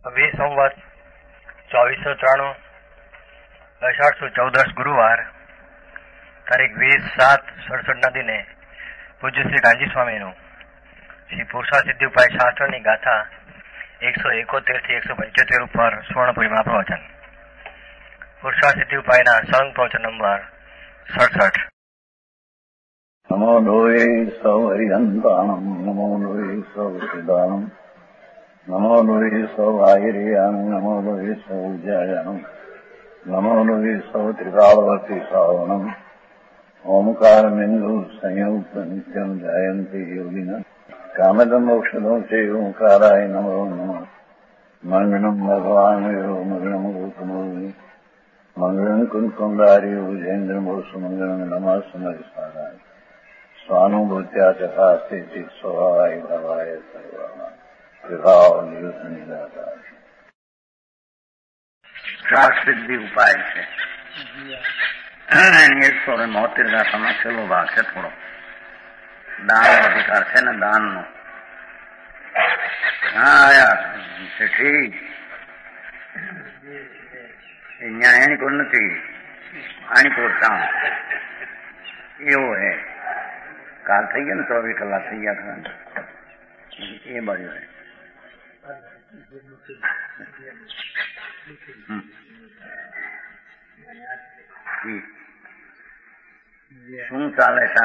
20 સંવત 2493 અષાઢ સુદ 14 ગુરુવાર તારીખ 20/7/67 દિને પૂજ્ય શ્રી ગાંધી સ્વામીનું શ્રી પુરુષાર્થ સિદ્ધિ ઉપાય શાસ્ત્રની ગાથા 171 થી 175 ઉપર સ્વર્ણપુરીમાં પ્રવચન. પુરુષાર્થ સિદ્ધિ ઉપાયના સંગ પ્રવચન નંબર 67. નમો લોહે સૌ હરિહંતાણમ નમો લોહે સૌ સિદાનમ નમો લોહે સૌ આયર્યાન નમો લોહે સૌ જયાનમ નમો લોહે સૌ ત્રિકાળવતી શ્રાવણમ ઓમકાર બિંદુ સંયુક્ત નિત્યમ જયંતી યોગિન કામદમ મોક્ષદમ સે ઓંકારાય નમો નમઃ. મંગળમ ભગવાન મંગળમ ગૌતમોની મંગળમ કુંકુંડારી ઉજેન્દ્ર મોસુ મંગળમ નમઃ સમરિસારાય સ્વાનુભૂત્યા ચકાસ્તે ચિત સ્વભાવાય ભવાય સર્વમાં વિભાવ નિયુદ્ધ નિરાકાર. સિદ્ધિ ઉપાય છે 172 ગાથામાં છેલ્લો ભાગ છે. થોડો દાનનો અધિકાર છે ને દાનનો. ઠીક અહીંયા એની નથી આની પોતા એવું હે. કાલ થઈ ગયા ને 24 કલાક થઈ ગયા એ બાજુ શું ચાલે છે?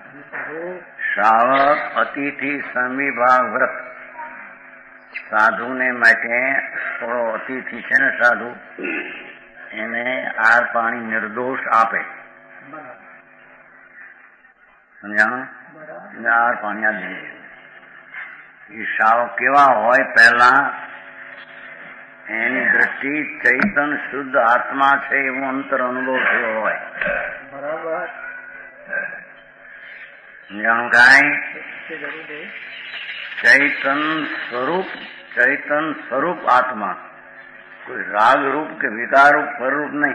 શ્રાવક અતિથિ સંવિભાગ વ્રત. સાધુને માટે થોડો અતિથિ છે ને સાધુ એને આર પાણી નિર્દોષ આપે. સમજાણું? આર પાણી આ દે. એ શ્રાવક કેવા હોય? પહેલા એની દ્રષ્ટિ ચૈતન શુદ્ધ આત્મા છે એવો અંતર અનુભવ થયો હોય. બરાબર. સમજાણું? કાંઈ ચૈતન સ્વરૂપ આત્મા, કોઈ રાગ રૂપ કે વિકાર રૂપ સ્વરૂપ નહીં.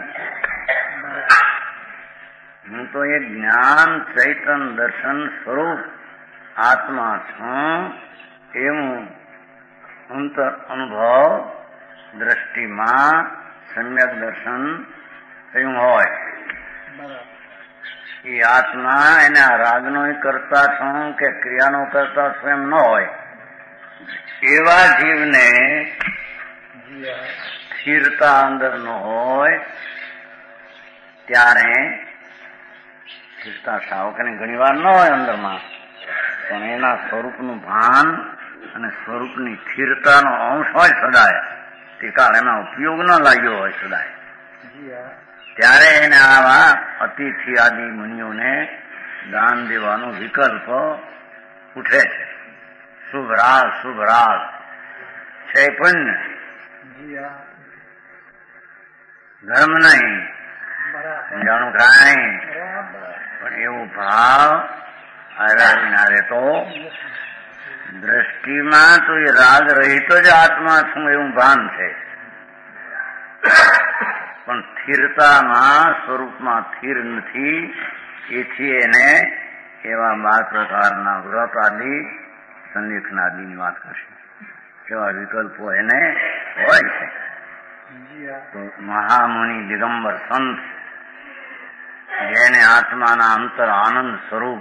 હું તો એ જ્ઞાન ચૈતન દર્શન સ્વરૂપ આત્મા છું એવું અંતર અનુભવ દ્રષ્ટિમાં સમ્યક દર્શન થયું હોય. એ આત્મા એને રાગનો કરતા છું કે ક્રિયાનો કરતા છું એમ ન હોય. એવા જીવને સ્થિરતા અંદર ન હોય ત્યારે સ્થિરતા સાવકને ઘણી વાર ન હોય અંદરમાં, પણ એના સ્વરૂપનું ભાન અને સ્વરૂપની સ્થિરતાનો અંશ હોય સદાય. તે કાળ એમાં ઉપયોગ ન લાગ્યો હોય સદાય. ત્યારે એને આવા અતિથિ આદિ મુનિઓને દાન દેવાનો વિકલ્પ ઉઠે છે. શુભ રાગ છે પણ ધર્મ નહીં. સમજાણું? કાંઈ પણ એવું ભાવ આવ્યા રહેતો દ્રષ્ટિમાં તો એ રાગ રહિત જ આત્મા છું એવું ભાન છે, પણ સ્થિરતામાં સ્વરૂપમાં સ્થિર નથી. એથી એને એવા 12 પ્રકારના વ્રત આદિ સંલેખનાદિની વાત કરશે. કેવા વિકલ્પો એને હોય છે. તો મહામુનિ દિગંબર સંત જેને આત્માના અંતર આનંદ સ્વરૂપ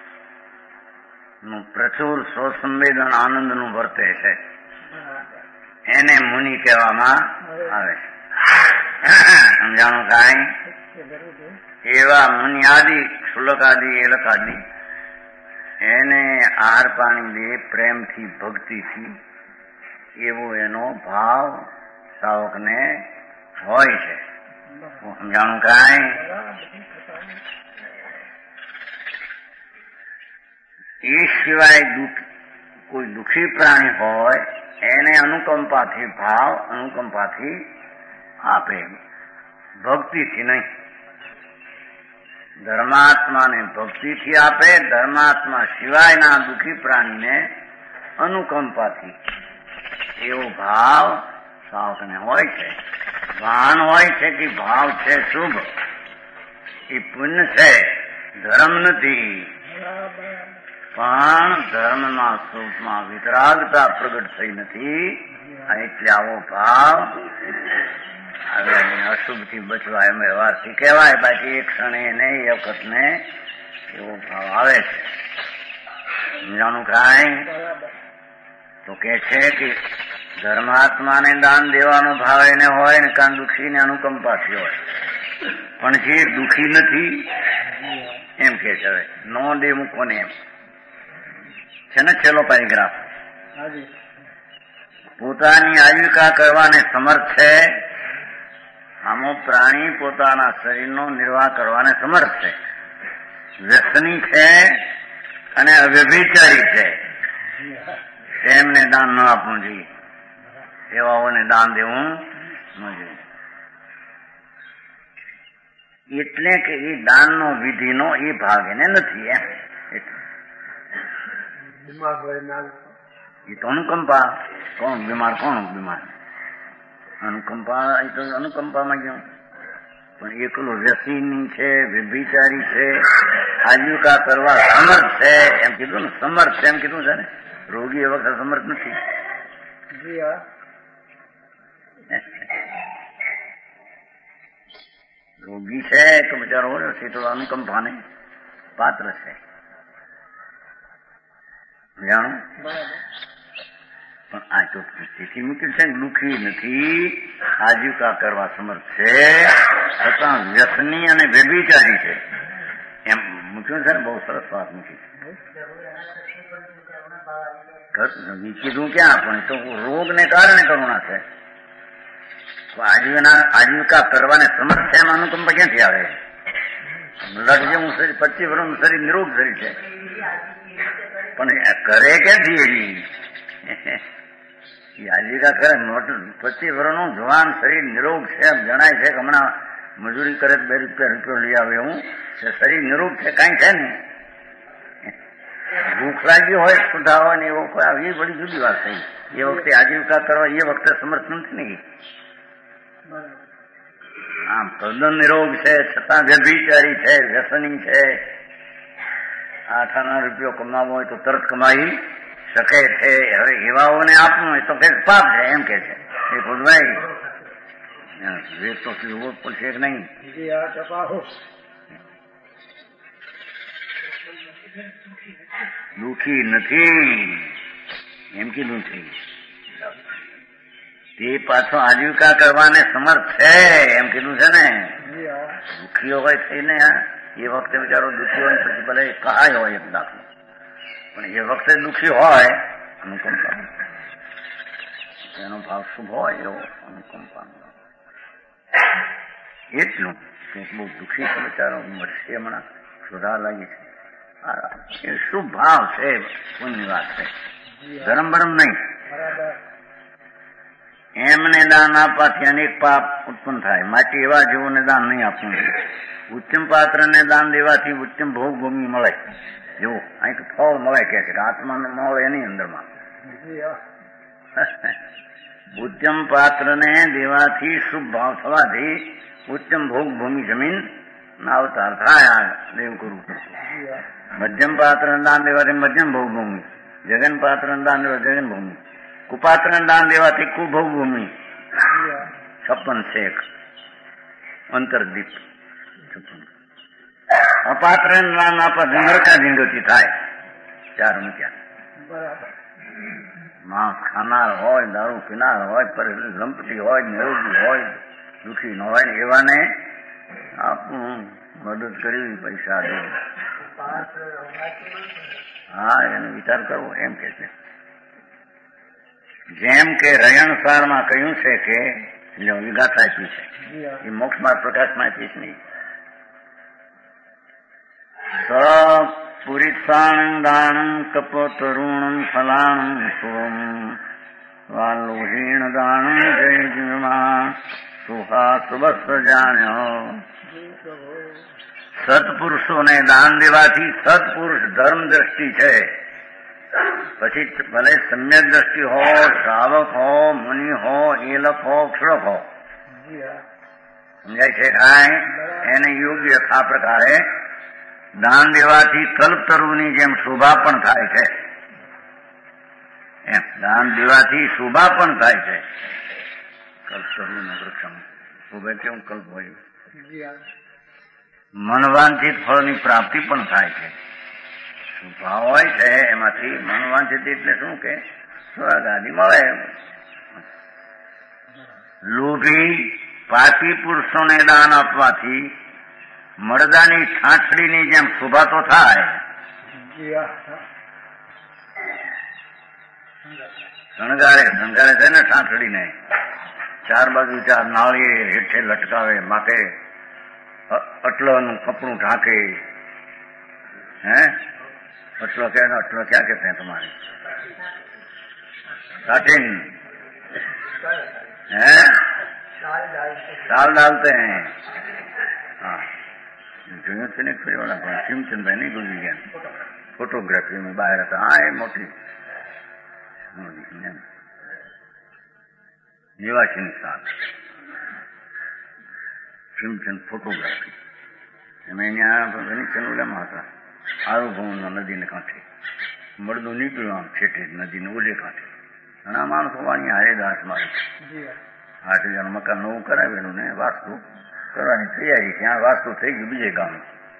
નું પ્રચુર સ્વસંવેદન આનંદનું વર્તે છે એને મુનિ કહેવામાં આવે છે. સમજાણું? કાંઈ એવા મુનિ આદિ શુલક આદિ એલક આદિ એને આહાર પાણી દે પ્રેમથી ભક્તિથી, એવો એનો ભાવ સાવકને હોય છે. સમજાણું? કાંઈ એ સિવાય કોઈ દુઃખી પ્રાણી હોય એને અનુકંપાથી આપે, ભક્તિથી નહીં. ધર્માત્માને ભક્તિથી આપે, ધર્માત્મા સિવાયના દુઃખી પ્રાણીને અનુકંપાથી. એવો ભાવ સાવકને હોય છે. ભાન હોય છે કે ભાવ છે શુભ, એ પુણ્ય છે, ધર્મ નથી. પણ ધર્મના સ્વરૂપમાં વિતરાગતા પ્રગટ થઈ નથી. એટલે આવો ભાવ હવે અશુભથી બચવા એમ વ્યવહારથી કહેવાય. બાકી એક ક્ષણે નહીં, એ વખત ને એવો ભાવ આવે છે. સમજાણું કાંઈ? તો કે છે કે ધર્માત્માને દાન દેવાનો ભાવ એને હોય ને કાન દુઃખીને અનુકંપાથી હોય, પણ જે દુઃખી નથી એમ કે છે હવે નો દે મૂકો ને એમ છે ને. છેલ્લો પેરેગ્રાફ. પોતાની આજીવિકા કરવાને સમર્થ છે. આમો પ્રાણી પોતાના શરીરનો નિર્વાહ કરવાને સમર્થ છે. વ્યસની છે અને અવ્યભિચારી છે. તેમને દાન ન આપવું જોઈએ, એવાઓને દાન દેવું ન જોઈએ. એટલે કે એ દાનનો વિધિનો એ ભાગ એને નથી એમ. એ તો અનુકંપા. કોણ બીમાર? અનુકંપા એ તો અનુકંપામાં ગયું. પણ એકલો વ્યસની છે, વ્યભિચારી છે, આજીવિકા કરવા સમર્થ છે એમ કીધું ને. સમર્થ એમ કીધું છે ને. રોગી એ વખતે સમર્થ નથી. રોગી છે તો બિચારો છે તો અનુકંપાને પાત્ર છે. જાણો પણ આ તો તેથી મૂક્યું છે. દુઃખી નથી, આજીવિકા કરવા સમર્થ છે, છતાં વ્યસની અને વ્યભિચારી છે એમ મૂક્યું છે ને. બહુ સરસ વાત મૂકી. કીધું ક્યાં? પણ તો રોગને કારણે કરુણા છે. આજીવિકા કરવાને સમર્થ છે એમાં અનુકંપા ક્યાંથી આવે? બ્લડ જેવું શરીર, 25 વર્ષનું શરીર નિરોગ શરીર છે, પણ કરે ક્યાંથી એવી? આજીવિકા કરે. 25 વર્ષનું જવાન શરીર નિરોગ છે, જણાય છે કે હમણાં મજૂરી કરે 2 રૂપિયા લઈ આવે એવું છે. શરીર નિરોગ છે, કાંઈ છે ને. ભૂખ લાગી હોય, સુધા હોય ને એવો કોઈ આવી બધી જુદી વાત થઈ. એ વખતે આજીવિકા કરવા એ વખતે સમર્થ નથી ને. આમ તદ્દન નિરોગ છે, છતાં વ્યભિચારી છે, વ્યસની છે. 8 આના રૂપિયો કમાવો હોય તો તરત કમાઈ શકે છે. હવે એવાઓને આપવું હોય તો કઈક પાપ છે એમ કે છે. એ ભૂલભાઈ વેદ તો જોવો પડશે કે નહીં? દુઃખી નથી એમ કીધું છે. તે પાછો આજીવિકા કરવાને સમર્થ છે એમ કીધું છે ને. દુઃખીઓ હોય થઈને એ વખતે બિચારો દુઃખી હોય પછી ભલે કહાય હોય એક દાખલો, પણ એ વખતે દુઃખી હોય અનુકંપા, એનો ભાવ શુભ હોય એવો અનુકંપા. એટલું બહુ દુઃખી છે બિચારો, મળશે હમણાં સુધાર લાગી છે. એ શુભ ભાવ છે, પુણ્યની વાત છે, ધર્મ બરમ નહીં. એમને દાન આપવાથી અનેક પાપ ઉત્પન્ન થાય. માટે એવા જેઓને દાન નહીં આપવું. ઉત્તમ પાત્રને દાન દેવાથી ઉત્તમ ભોગ ભૂમિ મળે. જેવું અહીં તો ફળ મળે કે છે, આત્માને મળે એની અંદરમાં. ઉત્તમ પાત્રને દેવાથી શુભ ભાવ થવાથી ઉત્તમ ભોગ ભૂમિ જમીન ના અવતાર થાય. દેવ કરવું પડશે. મધ્યમ પાત્રને દાન દેવાથી મધ્યમ ભોગ ભૂમિ, જગન પાત્રને દાન દેવા જગન ભૂમિ, કુપાત્રને દાન દેવાથી કુભોગ ભૂમિ 56 શેખ અંતરદીપ 56. અપાત્રને દાન આપવા નરકા જિંદગી થાય. 4 મૂક્યા. માંસ ખાનાર હોય, દારૂ પીનાર હોય, લંપટી હોય, નિરોગી હોય, દુઃખી ન હોય, એવાને આપવું, મદદ કરવી, પૈસા દે. હા, એનો વિચાર કરવો એમ કે છે. જેમ કે રયણસારમાં કહ્યું છે કે વિગાથા આપી છે, એ મોક્ષમાં પ્રકાશમાં આપી છે નહીં. પુરીત્સાણં દાણં કપોતરુણં ફલાણં સોમ વાલોહીણ દાણં જય જીવમાં સુહાસવસ્ત જાણ્યો. સત્પુરુષોને દાન દેવાથી સત્પુરુષ ધર્મ દ્રષ્ટિ છે. પછી ભલે સમ્યક દ્રષ્ટિ હો, શ્રાવક હો, મુનિ હો, એલક હો, ક્ષુરક હો, સમજાય છે કાંઈ? એને યોગ્ય આ પ્રકારે દાન દેવાથી કલ્પતરુની જેમ શોભા પણ થાય છે. એમ દાન દેવાથી શોભા પણ થાય છે. કલ્પતરુનું વૃક્ષમ શોભે કેવું કલ્પ હોય. મનવાંછિત ફળની પ્રાપ્તિ પણ થાય છે. શોભા હોય છે એમાંથી મનવાંછિત એટલે શું કે સ્વર્ગ આદિ મળે. લોભી પાપી પુરુષોને દાન આપવાથી મરદાની છાછડીની જેમ શોભા તો થાય. શણગારે છે ને છાછડીને, ચાર બાજુ ચાર નાળીએ હેઠે લટકાવે, માથે અટલોનું કપડું ઢાંકે. હે અટલો ક્યાં कहते हैं तुम्हारे? साटिन है, साल डालते हैं. हाँ જોયું છે ને ફરી વાળા પણ સિમચંદભાઈ નહીં ગુજરી ગયા. ફોટોગ્રાફીમાં બહાર હતા. હા એ મોટી નિવાસીની સાલ સિમચંદ ફોટોગ્રાફી. એમાં અહીંયા વેનિચેનોલામાં હતા. આરુભવન નદીને કાંઠે મળદું નીકળ્યું આમ છેટે નદીને ઓલે કાંઠે. ઘણા માણસો વાણી હરેદાસ મારી 8,000 મકાન નવું કરાવેલું ને વાસ્તુ કરવાની તૈયારી. ત્યાં વાસ્તુ થઈ ગયું બીજે ગામ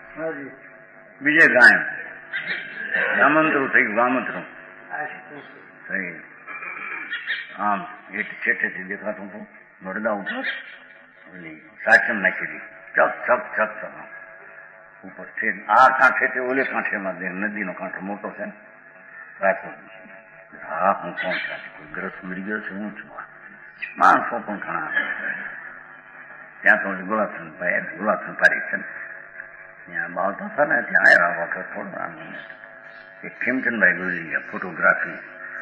ગામંતરું થઈ ગયું. ગામંતરું થઈ આમ એ છેટેથી દેખાતું હતું. મળદા ઉપર સાચમ નાખેલી ચક ચક ચક ચક ઉપર છે. આ કાંઠે તે ઓલે કાંઠેમાં નદીનો કાંઠો મોટો છે ને રાજકોટ. હા હું કોણ છું? કોઈ ગ્રસ્ત મળી ગયો છે? હું છું. માણસો પણ ઘણા. ત્યાં તો ગુલાબચંદ પારી છે ને ત્યાં બાવતા હતા ને ત્યાં આવ્યા વખત થોડું એક ખીમચંદભાઈ ગુજરી ગયા. ફોટોગ્રાફી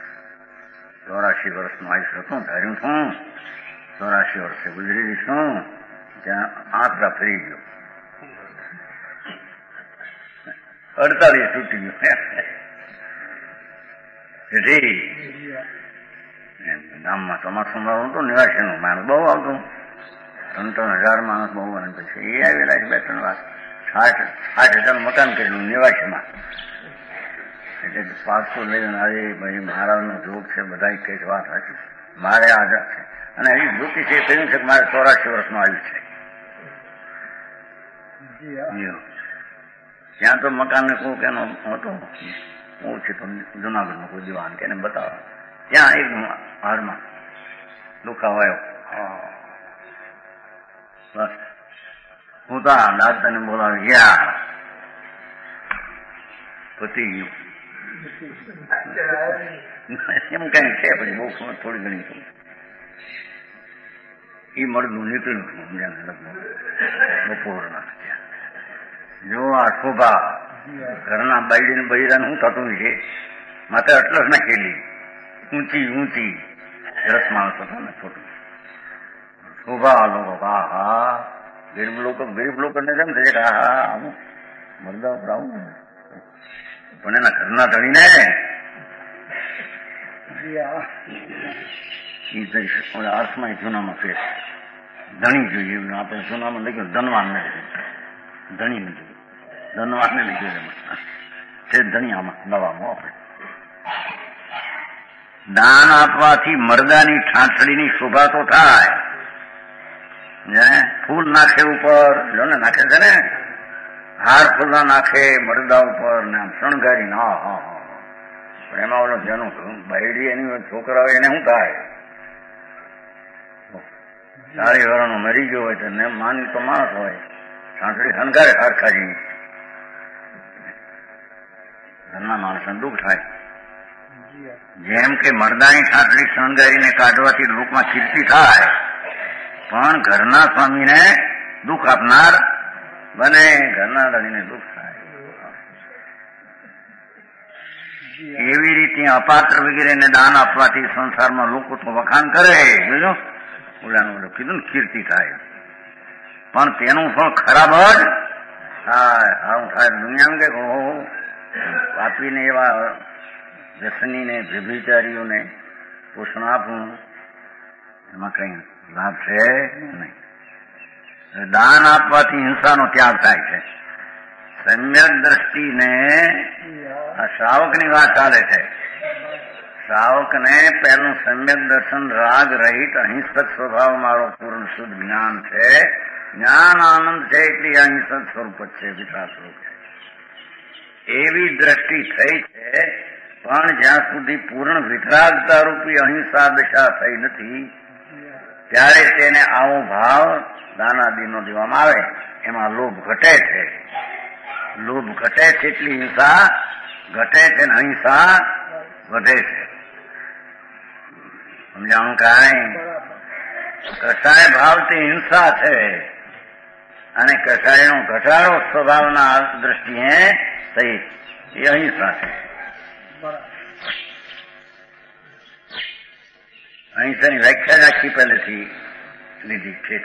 84 વર્ષનું આયુષ્ય હતું. ધાર્યું છું 84 વર્ષે ગુજરી છું. ત્યાં આંકડા ફરી ગયો. 48 તૂટી ગયું. ગામમાં ચોમાસું હતું. નિવાસીનું માણસ બહુ આવતું. 3,000 માણસ બહુ. અને પછી એ આવેલા છે 2-3 વાર. 60,000 મકાન કરેલું નિવાસીમાં. એટલે પાછું લઈને આજે ભાઈ મહારાજનો જોગ છે. બધા કઈ વાત હતી. મારે આઝાદ છે અને હજી જ્યોતિષે કહ્યું છે કે મારે 84 વર્ષનું આવ્યું છે. ત્યાં તો મકાનને કોઈ કેનો હતો ઓછી તો જુનાગઢનો કોઈ દીવાન કે બતાવો. ત્યાં એક હારમાં દુખાવો આવ્યો. બસ હું તો દાદાને બોલાવી ગયા. પતી ગયું એમ કઈ છે. પછી બહુ થોડી ઘણી એ મળદું નીકળ્યું બપોરના. જો આ શોભા ઘરના બાયડીને બૈરાને શું થતું છે? માથે અટલસ નાખેલી ઊંચી રસ માણસ હતો ને છોટું શોભા. લોકો હા ગરીબ લોકોને કેમ થાય કે હા આવું મરદા ઉપર આવું. પણ એના ઘરના ધણીને અર્થમાં જૂનામાં ફેર ધણી જોઈએ. આપણે જૂનામાં લખ્યું ધનવાન ને ધણી ને જોઈએ. ધનવાન ને લીધું તે ધણી આમાં નવામાં આપણે દાન આપવાથી મરદાની ઠાઠડીની શોભા તો થાય. ફૂલ નાખે ઉપર જો ને નાખે છે ને હાર ફૂલના નાખે મરદા ઉપર ને આમ શણગારી ના. હા પણ એમાં ઓલો જેનું બાયડી એની છોકરા હોય એને શું થાય? 40 વર્ષનો મરી ગયો હોય તો માની તો માણસ હોય. ઠાઠડી શણગારે હારખાજી. ઘરના માણસને દુઃખ થાય. જેમ કે મરદાની ઠાઠડી શણગારીને કાઢવાથી લોકમાં કીર્તિ થાય, પણ ઘરના સ્વામીને દુઃખ આપનાર બને. ઘરના ધણીને દુઃખ થાય. એવી રીતે અપાત્ર વગેરેને દાન આપવાથી સંસારમાં લોકો તો વખાણ કરે. જોજો ઓલાનું કીધું ને કીર્તિ થાય, પણ તેનું ફળ ખરાબ જ થાય. આવું થાય દુનિયામાં કે પાપીને એવા વ્યસનીને વ્યભિચારીઓને પોષણ આપવું એમાં કઈ લાભ છે નહીં. દાન આપવાથી હિંસાનો ત્યાગ થાય છે. સમ્યક દ્રષ્ટિને આ શ્રાવકની વાત ચાલે છે. શ્રાવકને પહેલું સમ્યક દર્શન રાગ રહિત અહિંસક સ્વભાવ મારો પૂર્ણ શુદ્ધ જ્ઞાન છે. જ્ઞાન આનંદ છે એટલી અહિંસક સ્વરૂપ જ છે, વિકાસ સ્વરૂપ છે. એવી દ્રષ્ટિ થઈ છે, પણ જ્યાં સુધી પૂર્ણ વિતરાગતા રૂપી અહિંસા દશા થઈ નથી ત્યારે તેને આવો ભાવ દાનાદીનો દેવામાં આવે. એમાં લોભ ઘટે છે. લોભ ઘટે છે એટલી હિંસા ઘટે છે ને અહિંસા વધે છે. સમજાણું? કાંઈ કસાય ભાવથી હિંસા છે અને કસાયનો ઘટાડો સ્વભાવના દ્રષ્ટિએ થઈ એ અહિંસા છે. અહિંસાની વ્યાખ્યા રાખી પહેલેથી લીધી છે.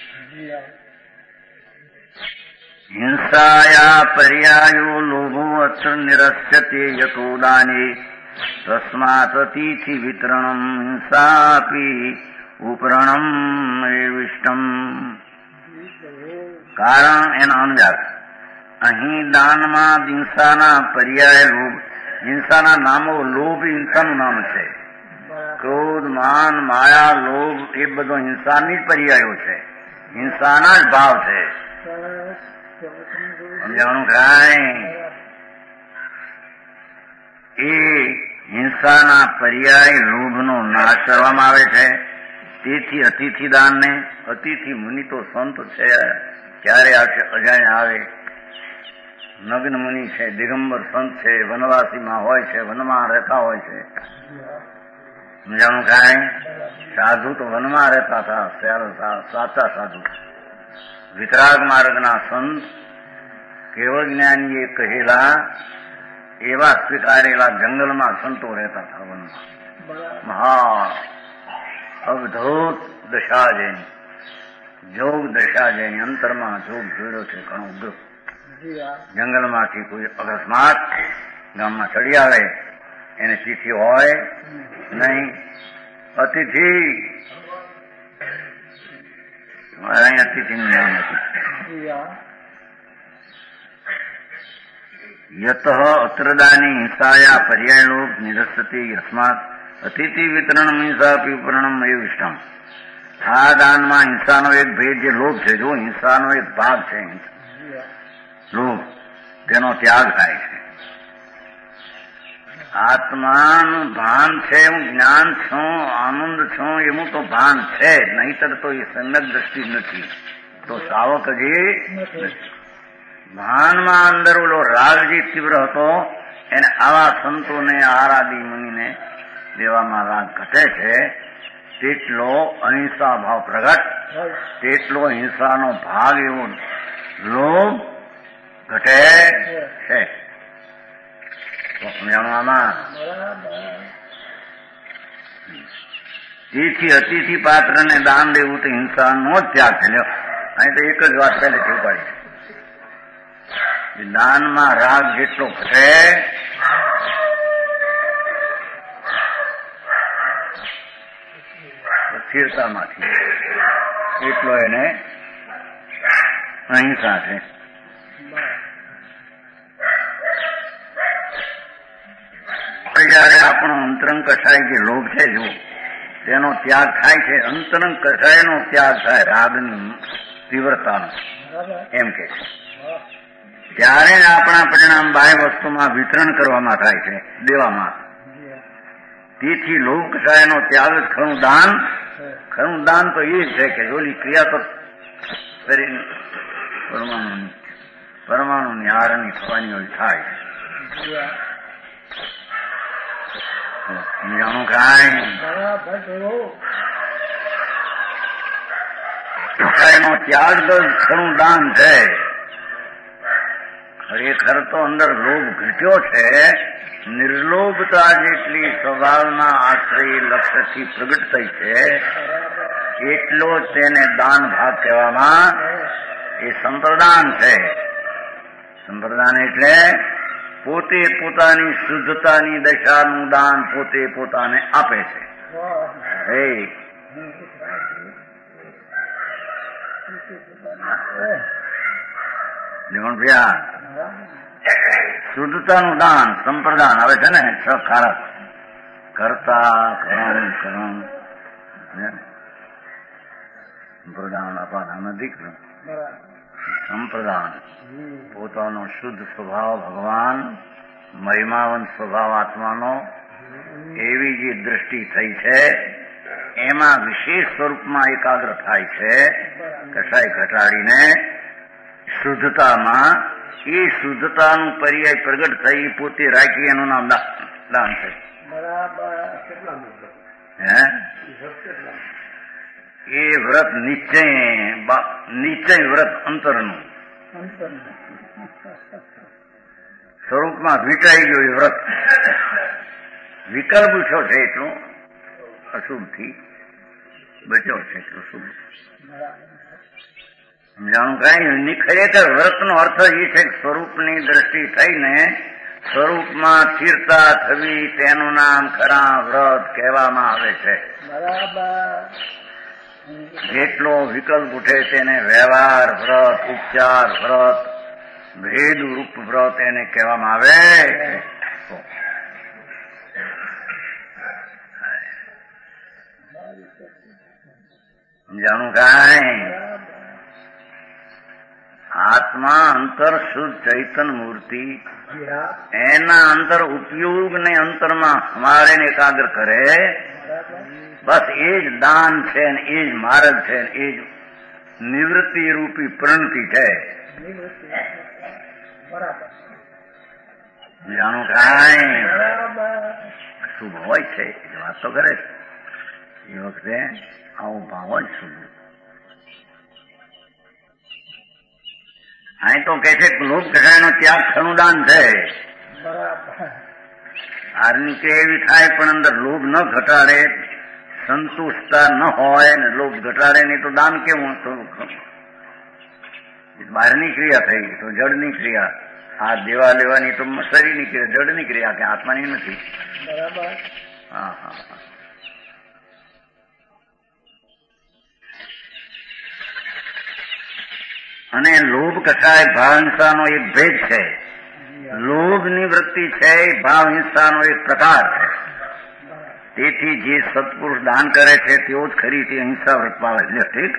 હિંસાયા પર્યાયો લોભો અત્ર નિરસ્યતે યતોદાને તસ્માત અતિથિ વિતરણમ હિંસાપી ઉપરણમ એવિષ્ટમ. કારણ એનો અનુવાદ. અહીં દાનમાં હિંસાના પર્યાય લોભ. હિંસાના નામો લોભ હિંસાનું નામ છે. ક્રોધ, માન, માયા, લોભ એ બધો હિંસાની જ પર્યાયો છે, હિંસાના જ ભાવ છે. સમજાણું? કાંઈ એ હિંસાના પર્યાય લોભનો નાશ કરવામાં આવે છે. તેથી અતિથિ દાનને, અતિથિ મુનિ તો સંત છે, ક્યારે આવશે અજાણ્યા આવે. નગ્ન મુનિ છે, દિગંબર સંત છે, વનવાસીમાં હોય છે, વનમાં રહેતા હોય છે. સમજાણું? કાંઈ સાધુ તો વનમાં રહેતા હતા, સાચા સાધુ. વિતરાગ માર્ગના સંત, કેવળ જ્ઞાનીએ કહેલા એવા સ્વીકારેલા જંગલમાં સંતો રહેતા હતા. વનમાં મહા અવધૂત દશા જેની, જોગ દશા જેની, અંતરમાં જોગ જોડ્યો છે ઘણો ઉગ્ર. જંગલમાંથી કોઈ અકસ્માત ગામમાં ચડી આવે એને તિથિ હોય નહીં. અતિથિ અહીંયા અતિથિનું નામ હતું. યત અત્રદાની હિંસાયા પર્યાય લોભ નિરસ્યતે યસ્માત અતિથિ વિતરણ હિંસાપી ઉપરણમ એવિષ્ટમ. આ દાનમાં હિંસાનો એક ભેદ જે લોભ છે, જો હિંસાનો એક ભાગ છે લોભ, તેનો ત્યાગ થાય છે. આત્માનું ભાન છે, હું જ્ઞાન છું, આનંદ છું, એવું તો ભાન છે જ, નહીતર તો એ સમ્યક દ્રષ્ટિ નથી. તો સાવક હજી ભાનમાં અંદર ઓલો રાગજી તીવ્ર હતો, એને આવા સંતોને, આરાદી મુનિને દેવામાં રાગ ઘટે છે. તેટલો અહિંસા ભાવ પ્રગટ, તેટલો હિંસાનો ભાગ એવો લોભ ઘટે છે. સમજાવવામાં તેથી અતિથિ પાત્રને દાન દેવું તો હિંસાનો જ ત્યાગ છે. અહીં તો એક જ વાત પહેલેથી ઉપાડી છે, દાનમાં રાગ જેટલો ઘટે સ્થિરતામાંથી એટલો એને અહિંસા છે. જયારે આપણો અંતરંગ કસાય જે લોભ છે, જો તેનો ત્યાગ થાય છે, અંતરંગ કસાયનો ત્યાગ થાય રાગની તીવ્રતાનો, એમ કે ત્યારે જ આપણા પરિણામ બાહ્ય વસ્તુમાં વિતરણ કરવામાં થાય છે, દેવામાં. તેથી લોભ કસાયનો ત્યાગ જ ખરું દાન. ખરું દાન તો એ છે કે જોલી ક્રિયા તો પરમાણુની હારની થવાની હોય થાય. સમજાણું? કાંઈ એનો ત્યાગ તો ખરું દાન છે. ખરેખર તો અંદર લોભ ઘટ્યો છે. નિર્લોભતા જેટલી સ્વભાવના આશ્રય લક્ષ્યથી પ્રગટ થઈ છે, એટલો તેને દાન ભાગ કહેવામાં. એ સંપ્રદાન છે. સંપ્રદાન એટલે પોતે પોતાની શુદ્ધતાની દશાનું દાન પોતે પોતાને આપે છે. શુદ્ધતાનું દાન સંપ્રદાન આવે છે ને, છ કારક. કરતા કરમ સંપ્રદાન અપાદાન દીકરો સંપ્રદાન પોતાનો શુદ્ધ સ્વભાવ ભગવાન મહિમાવંત સ્વભાવ આત્માનો એવી જે દ્રષ્ટિ થઈ છે એમાં વિશેષ સ્વરૂપમાં એકાગ્ર થાય છે કસાય ઘટાડીને શુદ્ધતામાં એ શુદ્ધતાનું પર્યાય પ્રગટ થઈ પોતે રાખી એનું નામ દાન છે. એ વ્રત નિશ્ચય વ્રત અંતરનું સ્વરૂપમાં વીંટાઈ ગયું. એ વ્રત વિકલ્પ ઉછો છે એટલો અશુભથી બચ્યો છે એટલો શુભ. સમજાણું કઈ ખરેખર વ્રતનો અર્થ એ છે કે સ્વરૂપની દ્રષ્ટિ થઈને સ્વરૂપમાં સ્થિરતા થવી તેનું નામ ખરા વ્રત કહેવામાં આવે છે. જેટલો વિકલ્પ ઉઠે તેને વ્યવહાર વ્રત, ઉપચાર વ્રત, ભેદ રૂપ વ્રત એને કહેવામાં આવે. સમજાણું કાંઈ આત્મા અંતર શુદ્ધ ચૈતન મૂર્તિ એના અંતર ઉપયોગ ને અંતરમાં સમારે ને એકાગ્ર કરે. બસ એ જ દાન છે ને એ જ માર્ગ છે ને એ જ નિવૃત્તિ રૂપી પ્રણતિ છે. જાણું કાંઈ શુભ હોય છે એ વાત તો કરે છે. એ વખતે આવું ભાવ જ શુભ. અહીં તો કે છે લોભ ઘટાડનો ત્યાગ ખરું દાન છે. આરની કે એવી થાય પણ અંદર લોભ ન ઘટાડે, સંતુષ્ટતા ન હોય ને લોભ ઘટાડે નહીં તો દાન કેવું? તો બહારની ક્રિયા થઈ તો જડની ક્રિયા. આ દેવા લેવાની તો શરીરની ક્રિયા, જડની ક્રિયા કે આત્માની નથી. હા હા હા. અને લોભ કસાય ભાવ હિંસાનો એક ભેદ છે. લોભની વૃત્તિ છે એ ભાવ હિંસાનો એક પ્રકાર છે. તેથી જે સત્પુરુષ દાન કરે છે તેઓ જ ખરી તે હિંસા વ્રત પાળે છે. ઠીક.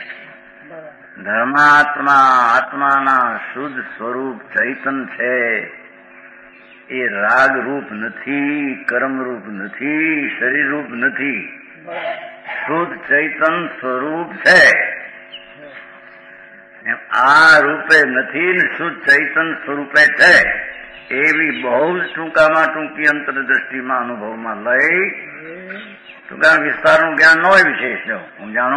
ધર્માત્મા આત્માના શુદ્ધ સ્વરૂપ ચૈતન છે. એ રાગ રૂપ નથી, કર્મ રૂપ નથી, શરીર રૂપ નથી. શુદ્ધ ચૈતન સ્વરૂપ છે. આ રૂપે નથી ને શુદ્ધ ચૈતન સ્વરૂપે છે. એવી બહુ જ ટૂંકામાં ટૂંકી અંતરદ્રષ્ટિમાં અનુભવમાં લઈ ટૂંકા વિસ્તારનું જ્ઞાન ન હોય વિશેષ હું જાણો.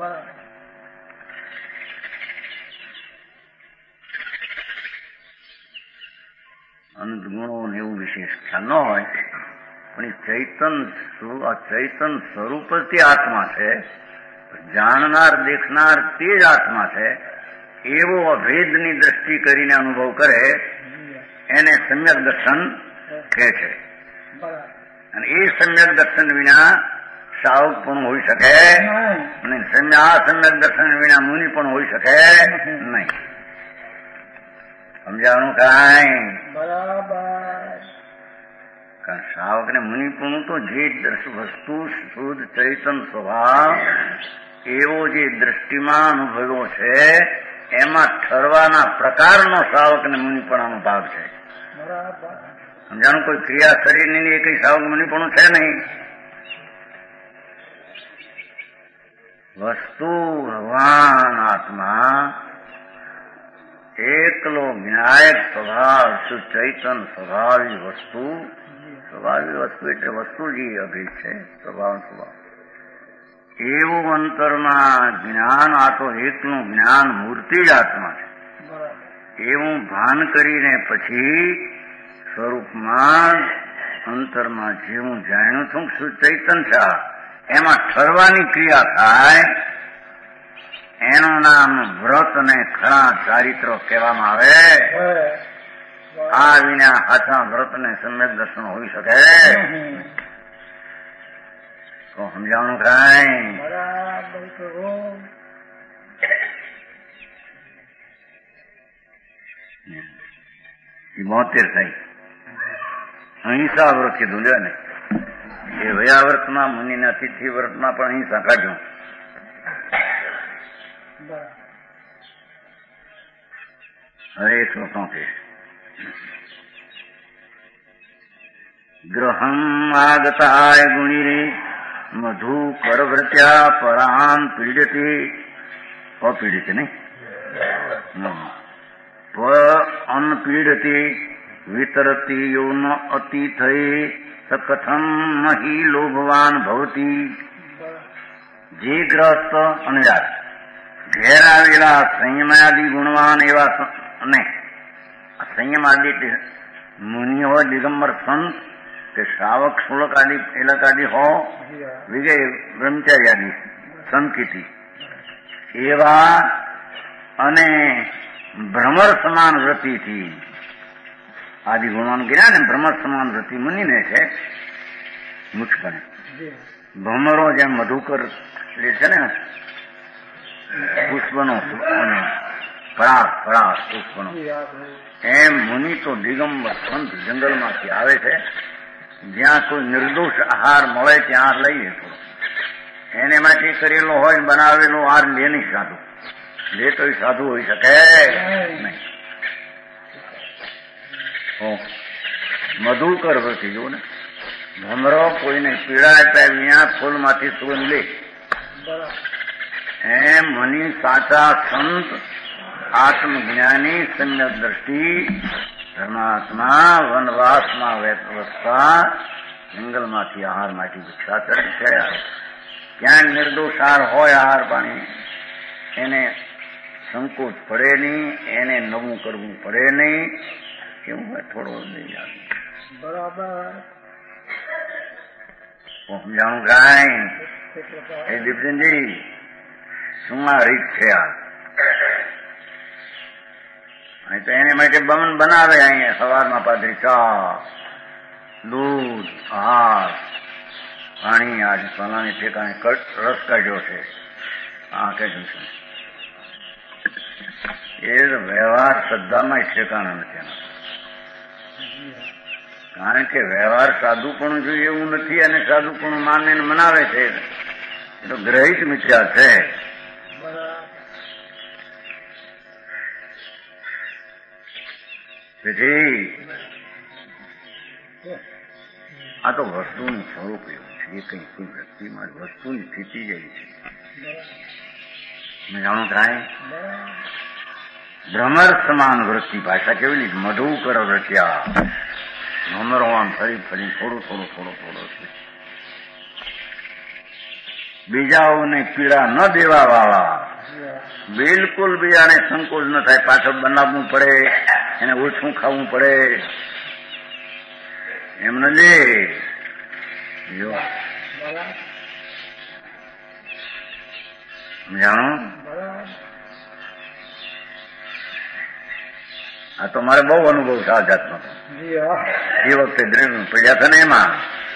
અનંત ગુણો ને એવું વિશેષ ખ્યાલ ન હોય પણ ચૈતન સ્વરૂપ જ તે આત્મા છે. જાણનાર દેખનાર તે જ આત્મા છે. એવો અભેદની દ્રષ્ટિ કરીને અનુભવ કરે એને સમ્યક દર્શન કહે છે. અને એ સમ્યક દર્શન વિના સાવક પણ હોઈ શકે અને આ સમ્યક દર્શન વિના મુનિ પણ હોઈ શકે નહીં. સમજાવવાનું કાંઈ? કારણ સાવક ને મુનિ પણ તો જે વસ્તુ શુદ્ધ ચૈતન સ્વભાવ એવો જે દ્રષ્ટિમાં અનુભવ્યો છે એમાં ઠરવાના પ્રકારનો સાવક ને મુનિપણાનો ભાગ છે. સમજાણું? કોઈ ક્રિયા શરીરની એ કઈ સાવક મુનિપણું છે નહીં. વસ્તુ ભગવાન આત્મા એકલો જ્ઞાયક સ્વભાવ શુદ્ધ ચૈતન સ્વભાવી વસ્તુ. સ્વભાવી વસ્તુ એટલે વસ્તુ જે અભેદ છે સ્વભાવ. એવું અંતરમાં જ્ઞાન આ તો એકનું જ્ઞાન મૂર્તિ જ આત્મા છે. એવું ભાન કરીને પછી સ્વરૂપમાં અંતરમાં જેવું જાણ્યું છું શુદ્ધ ચૈતન છે એમાં ઠરવાની ક્રિયા થાય એનું નામ વ્રત ને ખરા ચારિત્ર કહેવામાં આવે. આ વિના હાથા વ્રત ને સમ્યક દર્શન હોઈ શકે તો સમજાવવાનું કાંઈ? 72 થઈ. અહિંસા વ્રત કીધું લે ને એ વયા વ્રતમાં મુનિને અતિથિ વ્રતમાં પણ અહિંસા કાઢ્યું. હવે શ્લોકો છે. ગ્રહમ આગતાય ગુણીરે મધુ કરવ્રત્યા પરાન પીડતી અપીડિત નહીં અનપીડતી વિતરતી યૌન અતિથયે કથમ મહી લોભવાન ભવતી. જે ગ્રસ્ત અને ઘેર આવેલા સંયમાદિ ગુણવાન એવા અને સંયમાદિ મુનિ હોય, દિગંબર સંત કે શ્રાવક શુલક આદિ એલક આદિ હો, વિજય બ્રહ્મચારી આદિ સંકિતી એવા અને ભ્રમર સમાન વ્રતિથી આદિ ગુણવાન ગયા ને ભ્રમર સમાન વ્રતિ મુનિને છે મુખ્યપણે. ભ્રમરો જેમ મધુકર છે ને પુષ્પનો પરાગ પુષ્પનો, એમ મુનિ તો દિગંબર સંત જંગલમાંથી આવે છે. જ્યાં કોઈ નિર્દોષ આહાર મળે ત્યાં લઈએ થોડો. એને માટે કરેલો હોય બનાવેલો આહાર લે નહીં સાધુ. લે તો સાધુ હોઈ શકે નહીં. મધુકર વ્રતિ જો ને ભમરો કોઈને પીડા ત્યાં ફૂલમાંથી સુગંધ લે. એમ મુનિ સાચા સંત આત્મજ્ઞાની સમ્યક દ્રષ્ટિ ધર્માત્મા વનવાસમાં વસતા જંગલમાંથી આહારમાંથી ભિક્ષાચર થયા. ક્યાંક નિર્દોષ આહાર હોય આહાર પાણી, એને સંકોચ પડે નહીં, એને નવું કરવું પડે નહીં. કેવું હોય થોડો બરાબર સમજાણું કાંઈ એ દીપચંદજી શું આ રીત છે? આ તો એને માટે બમન બનાવે. અહીંયા સવારમાં પાદરી ચા, દૂધ, આહાર, પાણી, આજે ફલાણી ઠેકાણે રસ કાઢ્યો છે, આ કહેતું છે. એ વ્યવહાર શ્રદ્ધામાં ઠેકાણા નથી. કારણ કે વ્યવહાર સાધુપણું જોઈએ એવું નથી, અને સાધુપણું માને મનાવે છે એ તો ગ્રહિત મિથ્યા છે. તેથી આ તો વસ્તુનું સ્વરૂપ એવું છે. એ કઈ કોઈ વ્યક્તિમાં વસ્તુની સ્થિતિ જેવી છે. જાણો થાય ભ્રમર સમાન વૃત્તિ. ભાષા કેવી લીધી? મધુ કર વ્રત્યા. ભ્રમરવાન ફરી ફરી થોડું બીજાઓને પીડા ન દેવા વાળા. બિલકુલ બીજાને સંકોચ ન થાય. પાછળ બનાવવું પડે, એને ઓછું ખાવું પડે એમ ન લે. જાણો આ તો મારે બહુ અનુભવ છે આ જાતનો. એ વખતે દ્રવ્ય પડ્યા હતા ને એમાં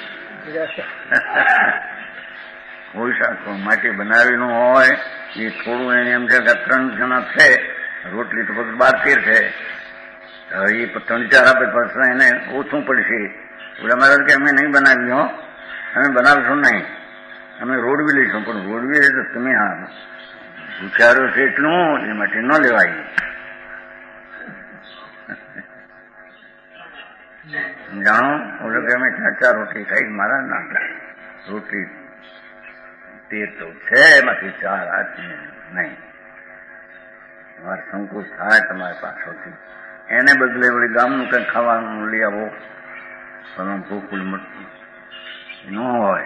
કોઈ માટી બનાવેલું હોય એ થોડું એને એમ છે કે 3 જણા છે, રોટલી તો ફક્ત 12-13 છે. હવે એ 3-4 આપે પછી એને ઓછું પડશે. એટલે અમારે કે અમે નહીં બનાવી હો, અમે બનાવીશું નહીં, અમે રોડવી લઈશું. પણ રોડવી તો તમે હા વિચારો છે એટલું એ માટે ન લેવાય. જાણો ઓલો કે અમે 4 રોટલી ખાઈ મારા ના રોટલી 13 છે, એમાંથી 4 આપી નહીં. તમારે સંકોચ થાય તમારે પાછળથી. એને બદલે વળી ગામનું કંઈ ખાવાનું લઈ આવો, પણ ગોકુલ ન હોય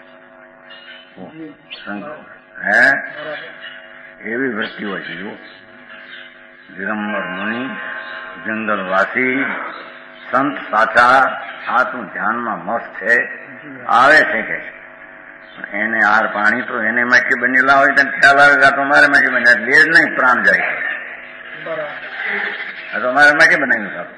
હે એવી વૃત્તિ હોય છે. જો દિગંબર મુનિ જંગલવાસી સંત સાચા આત્મ ધ્યાનમાં મસ્ત છે, આવે છે કે એને આર પાણી તો એને માટે બનેલા હોય તો ખ્યાલ આવે કે આ તો મારે માટે બન્યા લે જ નહીં, પ્રાણ જાય. આ તો મારે માટે બનાવ્યું સારું.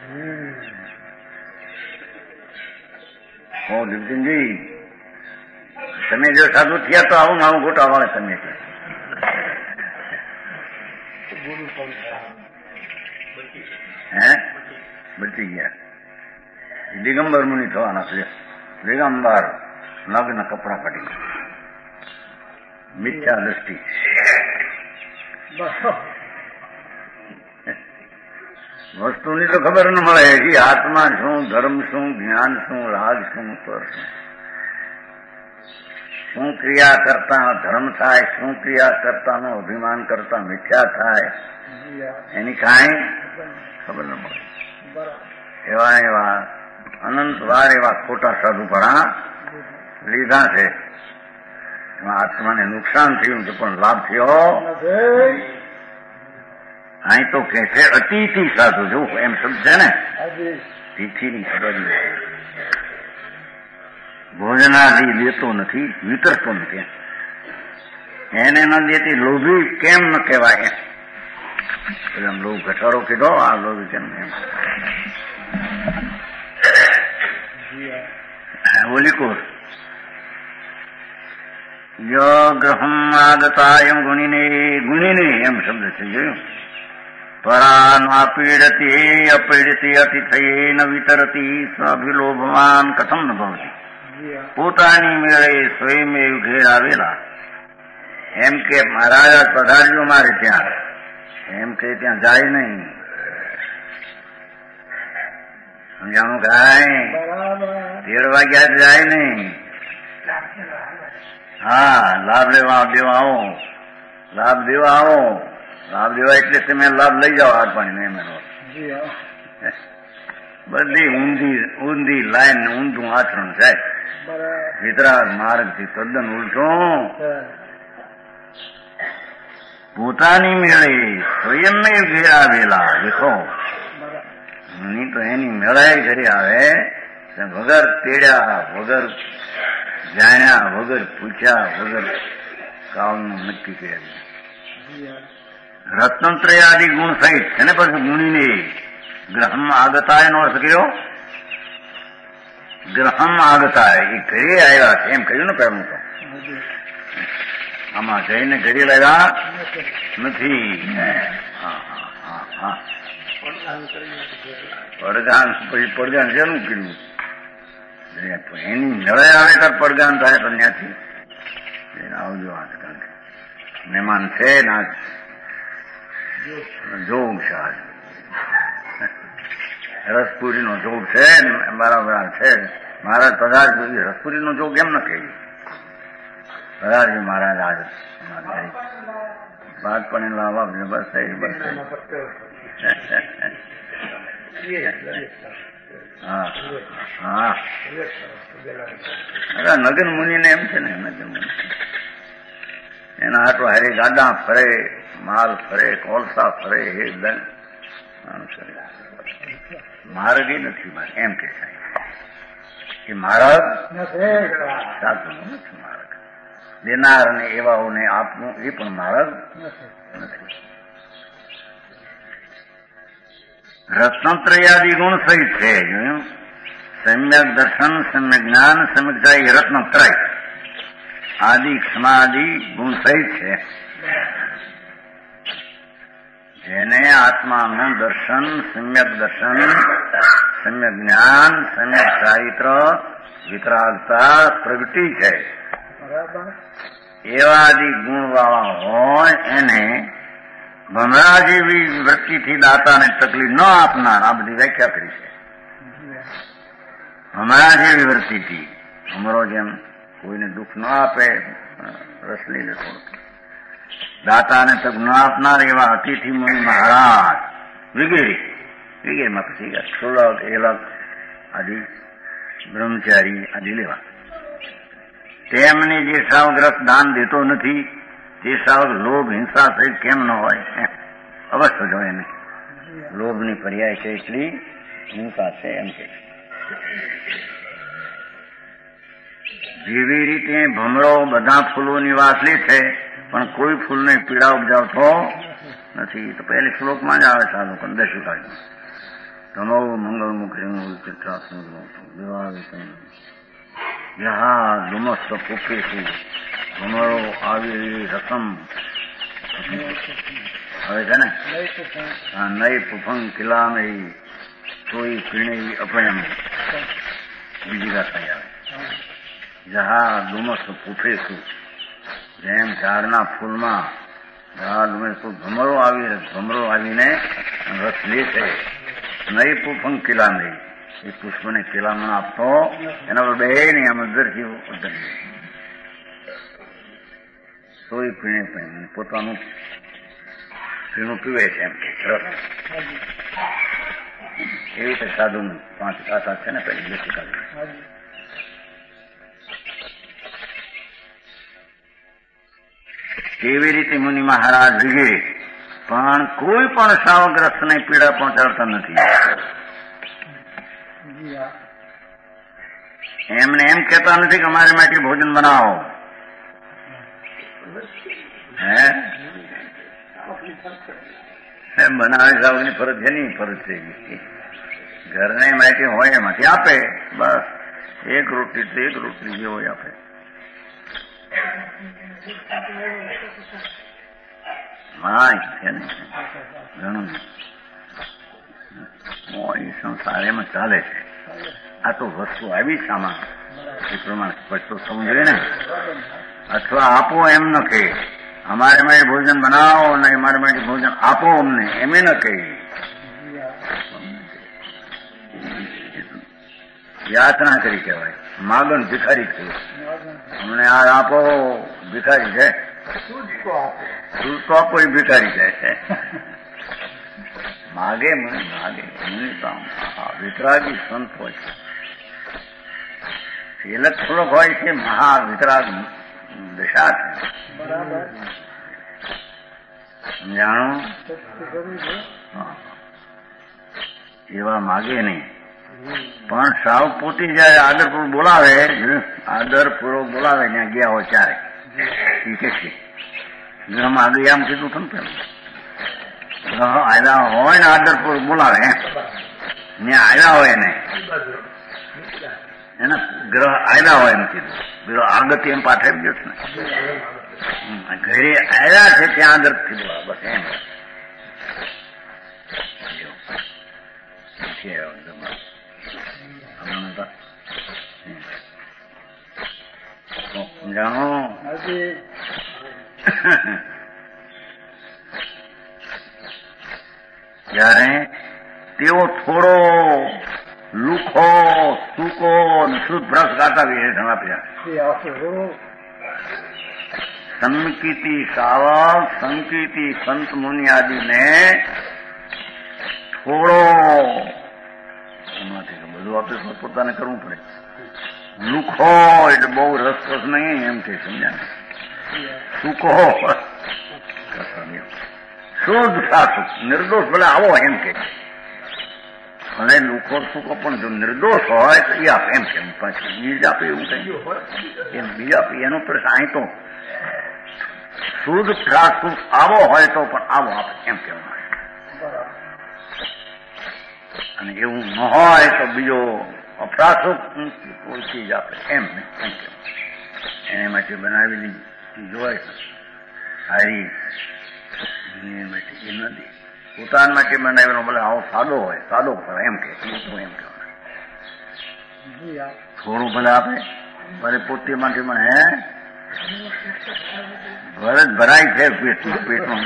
હો દીપસિંહજી, તમે જો સાધુ થયા તો આવું મારું ગોટા વાળે તમે હે બચી ગયા. દિગંબર મુનિ થવાના છે. દિગંબર નગ્ન કપડા કાઢી મિથ્યા દ્રષ્ટિ. વસ્તુની તો ખબર ન મળે કે આત્મા શું, ધર્મ શું, જ્ઞાન શું, રાગ શું, પર શું ક્રિયા કરતા ધર્મ થાય, શું ક્રિયા કરતાનો અભિમાન કરતા મિથ્યા થાય, એની કાંઈ ખબર ન મળે. એવા એવા અનંત વાર એવા ખોટા સાધુપણા લીધા છે. એમાં આત્માને નુકસાન થયું છે પણ લાભ થયો. અહીં તો કે છે અતિથિ સાધુ, જો એમ શબ્દ છે ને, તિથિની ખબર નથી, ભોજનાદિ દેતો નથી, વિતરતો નથી. એને ન દેતી લોભી કેમ ન કહેવાય? એમ લોભ ઘટાડો કીધો, આ લોભી કેમ એમ બોલી કોર ગ્રહમ આગતા એમ ગુણીને એમ શબ્દ છે જોયું. પરા પીડતી અપીડતી અતિથયે ન વિતરતી સ્વાભિલોભવાન કથમ ન ભવતી. પોતાની મેળે સ્વયં ઘેર આવેલા એમ કે મહારાજ પધાર્યો મારે ત્યાં, એમ કે ત્યાં જાય નહીં. સમજાણું કાંઈ? 13 વાગ્યા જાય નહીં. હા, લાભ લેવા દેવા આવો, લાભ દેવા આવો. લાભ દેવા એટલે તમે લાભ લઈ જાઓ હાથ પાણી એમ. બધી ઊંધી લાઈન, ઊંધું આચરણ છે. વિતરાગ માર્ગ થી તદ્દન ઉલટું. પોતાની મેળે સ્વયં ઘેર આવેલા દેખો, નહીં તો એની મેળાએ ઘરે આવે વગર તેડ્યા, વગર જાણ્યા, વગર પૂછ્યા, વગર કામનું નક્કી કર્યા. રત્નત્રયાદિ ગુણ સહિત છે ને, પછી ગુણીને ગ્રહમ આગતા એનો અર્થ કર્યો. ગ્રહમ આગતા એ ઘરે આવ્યા છે એમ કહ્યું ને પહેલું તો. આમાં જઈને ઘરે લાવ્યા નથી. પડગાન પછી પડગાન શેનું કર્યું? એની નળે આવે તો પડગાન થાય, તો ત્યાંથી આવજો. આજકાલ મહેમાન છે ના જોગ છે, આજ રસપુરી નો જોગ છે, બરાબર છે. મહારાજ પધારજો, રસપુરી નો જોગ એમ ન કહ્યું. પધારજો મહારાજ આજ બાદ પણ લાવવા બસ થઈ બસ. હા હા, નગન મુનિ ને એમ છે ને, નગન મુનિ એના હાટો હારે ગાડા ફરે, માલ ફરે, કોલસા ફરે, હે માર્ગ એ નથી એમ કે એ માર્ગ સાધુ નથી. માર્ગ દેનાર ને એવાઓને આપવું એ પણ માર્ગ નથી. રત્નત્રયાદિ ગુણ સહિત છે. જોયું, સમ્યક દર્શન, સમ્યક જ્ઞાન, સમ્યક જાય રત્નત્રય આદિ ક્ષમાદિ ગુણ સહિત છે. જેને આત્માનું દર્શન, સમ્યક દર્શન, સમ્યક જ્ઞાન, સમ્યક ચારિત્ર, વિતરાગતા પ્રગટી છે, એવા આદિ ગુણ વાળા હોય એને ભમરા જેવી વૃત્તિથી દાતાને તકલીફ ન આપનાર, આ બધી વ્યાખ્યા કરી છે. ભમરા જેવી વૃત્તિથી, ભમરો જેમ કોઈને દુઃખ ન આપે, રસ લઈ લે થોડું, દાતાને તક ન આપનાર એવા અતિથિ મુનિ મહારાજ વગેરે વગેરેમાં પછી સુલભ એલગ આદિ બ્રહ્મચારી આદિ લેવા. તેમને જે સાવગ્રસ્ત દાન દેતો નથી, તે સાવક લોભ હિંસા સહિત કેમ ન હોય? અવશ્ય જો એને લોભની પર્યાય છે એટલી હિંસા છે એમ કે. જેવી રીતે ભમરો બધા ફૂલોની વાસ લે છે પણ કોઈ ફૂલને પીડા ઉપજાવતો નથી. તો પહેલી શ્લોકમાં જ આવે સાધુ કંદશુ કાઢ્યું તમો મંગળ મુખી ચિત્રાસન ધુમસ્ત પુફેશું ભમરો આવી રસમ હવે છે ને નઈ પુફંગ કિલામય સોઈ પીણે અપયમ બીજી વાત થઈ આવે. જહા ડુમસ પૂઠે છું, જેમ ઝાડના ફૂલમાં જહા ડુમસ ભમરો આવીને રસ લે છે. નહીં પુષ્પં કિલા નહીં, એ પુષ્પને કિલામણ આપતો એના પર બે નહીં, આમ અંદરથી ઉતરી સોય પીણે પોતાનું પીણું પીવે છે એમ રસ. એવી રીતે સાધુ 5 કાતા છે ને પેલી બેસી કાઢી. કેવી રીતે મુનિ મહારાજ વિગે પણ કોઈ પણ સાવગ્રસ્તને પીડા પહોંચાડતા નથી. એમને એમ કહેતા નથી કે અમારે માટે ભોજન બનાવો. હે બનાવે સાવની ફરજ છે નહીં, ફરજ છે ઘરને માટે હોય એમાંથી આપે, બસ એક રોટલી તો એક રોટલી જે હોય આપે. હા છે ને ઘણું સંસાર એમાં ચાલે છે. આ તો વસ્તુ આવી સામાન એ પ્રમાણે સ્પષ્ટ થવું જોઈએ ને. અથવા આપો એમ ન કહે, અમારે માટે ભોજન બનાવો ને અમારે માટે ભોજન આપો અમને, એમ ન કહી. યાતના કરી કહેવાય, માગણ ભિખારી કહ્યું. અમને આ આપો, ભિખારી છે. તો આપો એ ભિખારી જાય છે. માગે માગે વિતરાગી સંત હોય છે. શીલક થોડોક હોય છે, મહાવિતરાગ દશા છે. સમજાણું? એવા માગે નહીં, પણ સાવ પોતી જાય આદરપૂર્વક બોલાવે, આદરપૂર્વક બોલાવે ત્યાં ગયા હોય ત્યારે એ કે છે માગે આમ કીધું હતું ને પેલું આયલા હોય ને આદરપૂર્વક બોલાવે ત્યાં આયલા હોય ને એના ગ્રહ આયલા હોય એમ કીધું. બીજો આગત એમ પાઠવી ગયો છે ને ઘરે આયલા છે ત્યાં આદરથી બોલાવે, બસ એમ જાણો. જયારે તેઓ થોડો લુખો સૂકો શુદ્ધ ભ્રસ ગાતા વિશેષણ આપ્યા. સંકિતી સાવક, સંકિતી સંત મુનિ આદિને થોડો બધું આપણે પોતાને કરવું પડે. લુખો એટલે બહુ રસરસ નહીં એમ કે સમજ્યા. સૂકો શુદ્ધ સાસુ નિર્દોષ ભલે આવો એમ કે. ભલે લુખો સૂકો પણ જો નિર્દોષ હોય તો એ આપે એમ કે. પાછી બીજ આપે એવું કઈ એમ બીજ આપે એનો પ્રશ્ન અહીં તો શુદ્ધ સાસુ આવો હોય તો પણ આવો આપે એમ કેવું. અને એવું ન હોય તો બીજો અપ્રાસુક કોઈ ચીજ આપે એમ નહીં. એને માટે બનાવેલી ચીજ હોય સારી એ માટે એ નથી. પોતાના માટે બનાવેલો ભલે આવો સાદો હોય, સાદો પડે એમ કે એમ કહેવાય. થોડું ભલે આપે, ભલે પોતે માટે પણ હે ભલે ભરાય છે પેટમાં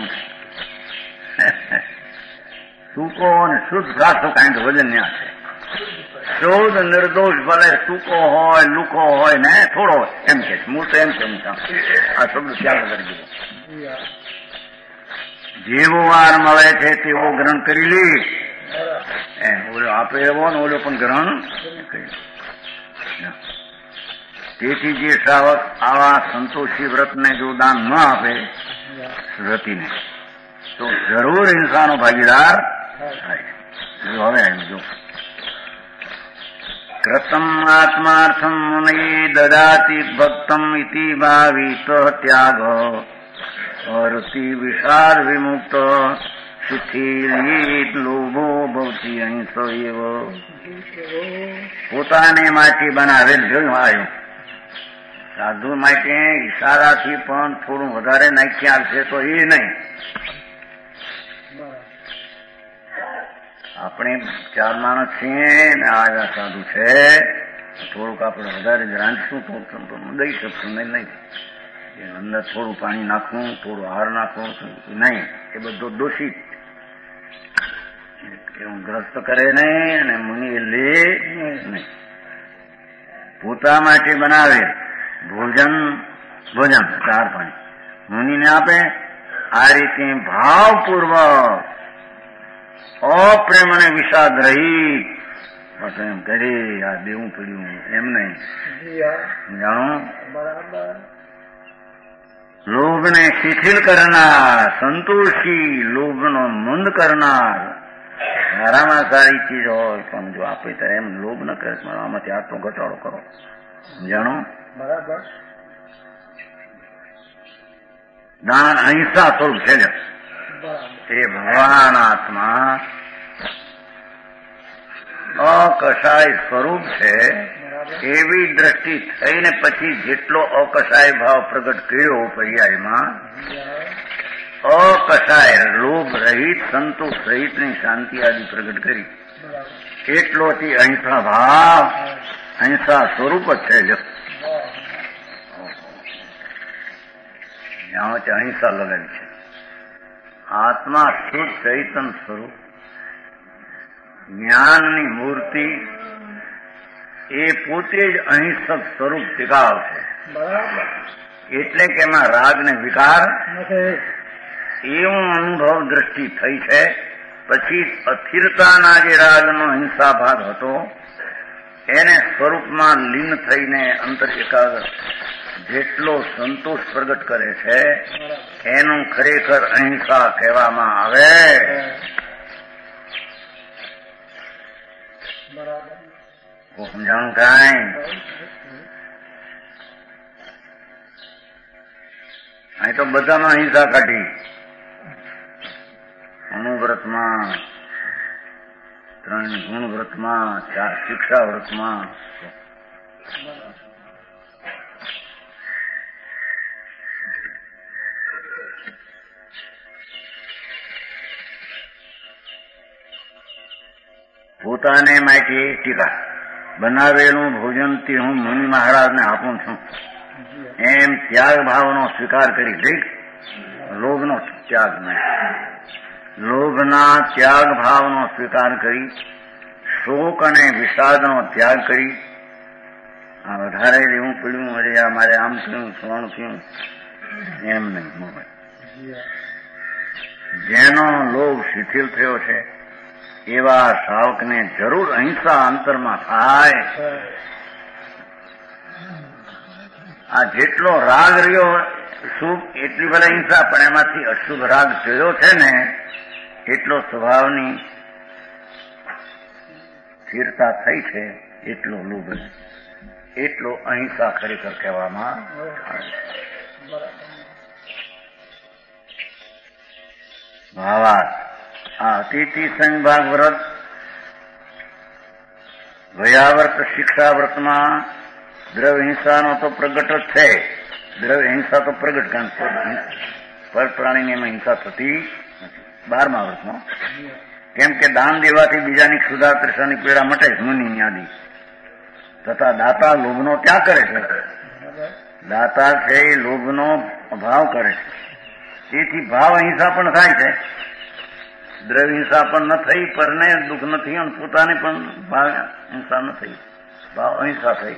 સૂકો અને શુદ્ધ પ્રાસો કાંઈ વજન ત્યાં છે. શુદ્ધ નિર્દોષ ભલે સૂકો હોય લુકો હોય ને થોડો એમ કે હું તો એમ કેમ આ શબ્દ ત્યાગ કરી દીધો. જેવો વાર મળે છે તેવો ગ્રહણ કરી લે એમ. ઓલો આપે એવો ને ઓલો પણ ગ્રહણ કરી. તેથી જે શ્રાવક આવા સંતોષી વ્રતને જો દાન ન આપે રતિને તો જરૂર હિંસાનો ભાગીદાર થાય. હવે આવ્યું જો કૃતમ આત્માર્થમ મુનિ દદાતિ ભક્તમ ઇતિ ભાવિત ત્યાગ અરતિ વિષાદ વિમુક્ત શિથિલિત લોભો ભવતી અહિંસો એવ. પોતાને માટે બનાવેલ જોયું આવ્યું. સાધુ માટે ઈશારાથી પણ થોડું વધારે નાખ્યા આવશે તો એ નહીં. આપણે 4 માણસ છીએ ને આ સાધુ છે થોડુંક આપણે વધારે જ રાંધશું તો દઈ શકશું નહીં. અંદર થોડું પાણી નાખવું, થોડું હાર નાખવું નહીં, એ બધું દોષિત. એવું ગ્રસ્ત કરે નહીં અને મુનિ લે નહીં. પોતા માટે બનાવે ભોજન ચાર પાણી મુનિને આપે. આ રીતે ભાવપૂર્વક અપ્રેમ અને વિષાદ રહિત એમ કરે આ દેવું પડ્યું એમ નહીં. જાણો, લોભને શિથિલ કરનાર, સંતોષી લોભનો મંદ કરનાર. સારામાં સારી ચીજ હોય પણ જો આપે તો એમ લોભ ન કરે, આમાંથી આટલો ઘટાડો કરો. જાણો, બરાબર. દાન અહિંસા સ્વરૂપ છે જ. તે ભગવાન આત્મા અકસાય સ્વરૂપ છે. એવી દ્રષ્ટિ થઈને પછી જેટલો અકસાય ભાવ પ્રગટ કર્યો પર્યાયમાં, અકસાય લોભ રહિત, સંતોષ રહિતની શાંતિ આદિ પ્રગટ કરી, એટલોથી અહિંસા ભાવ, અહિંસા સ્વરૂપ જ છે જ. અહિંસા લગાવી છે. આત્મા શુદ્ધ ચૈતન સ્વરૂપ, જ્ઞાનની મૂર્તિ, એ પોતે જ અહિંસક સ્વરૂપ ટીકાવ છે. એટલે કે એમાં રાગ ને વિકાર એવું અનુભવ દ્રષ્ટિ થઈ છે. પછી અથિરતાના જે રાગનો હિંસા ભાગ હતો એને સ્વરૂપમાં લીન થઈને અંતર એકાગ્ર જેટલો સંતોષ પ્રગટ કરે છે એનું ખરેખર અહિંસા કહેવામાં આવે. સમજાણું કાંઈ? અહીં તો બધામાં અહિંસા કાઢી. અનુવ્રતમાં, 3 ગુણ વ્રતમાં, 4 શિક્ષા વ્રતમાં. પોતાને માટે ટીકા, બનાવેલું ભોજનથી હું મુનિ મહારાજને આપું છું એમ ત્યાગ ભાવનો સ્વીકાર કરી દઈ. લોભનો ત્યાગ નહીં, લોભના ત્યાગ ભાવનો સ્વીકાર કરી, શોક અને વિષાદનો ત્યાગ કરી. આ વધારે એવું પડ્યું, અરે આ મારે આમ થયું, શ્રવણ થયું, એમ નહીં. જેનો લોભ શિથિલ થયો છે એવા શ્રાવકને જરૂર અહિંસા અંતરમાં થાય. આ જેટલો રાગ રહ્યો શુભ એટલી ભલે હિંસા, પણ એમાંથી અશુભ રાગ જોયો છે ને એટલો સ્વભાવની સ્થિરતા થઈ છે, એટલો લોભ, એટલો અહિંસા ખરેખર કહેવામાં આવે. ભાવાર્થ, આ અતિથિ સંભાગ વ્રત, ભયાવ્રત, શિક્ષા વ્રતમાં દ્રવ્ય હિંસાનો તો પ્રગટ જ છે. દ્રવ્ય હિંસા તો પ્રગટ, કારણ પર પ્રાણીની એમાં હિંસા થતી નથી. 12મા વ્રતમાં કેમ કે દાન દેવાથી બીજાની ક્ષુધા તૃષાની પીડા મટે છે. મુનિની આદિ તથા દાતા લોભનો ત્યાગ કરે છે. દાતા છે એ લોભનો અભાવ કરે છે. તેથી ભાવ અહિંસા પણ થાય છે. દ્રવ્ય હિંસા પણ ન થઈ, પરને દુઃખ નથી, અને પોતાને પણ ભાવ હિંસા ન થઈ, ભાવ અહિંસા થઈ.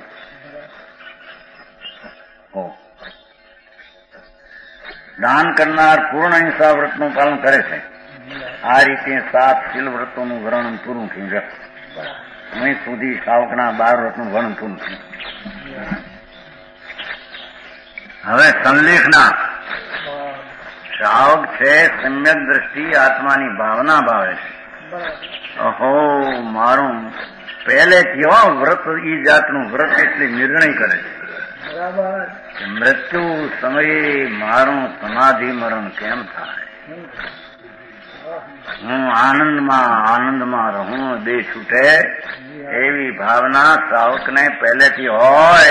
દાન કરનાર પૂર્ણ અહિંસા વ્રતનું પાલન કરે છે. આ રીતે 7 શીલ વ્રતોનું વર્ણન પૂરું થયું છે. અહીં સુધી શ્રાવકના 12 વ્રતનું વર્ણન પૂરું થયું. હવે સંલેખના શ્રાવક છે, સમ્યક દ્રષ્ટિ આત્માની ભાવના ભાવે છે. અહો મારું પહેલેથી વ્રત, ઈ જાતનું વ્રત એટલે નિર્ણય કરે છે. મૃત્યુ સમયે મારું સમાધિ મરણ કેમ થાય? હું આનંદમાં રહું, દેહ છૂટે, એવી ભાવના શ્રાવકને પહેલેથી હોય.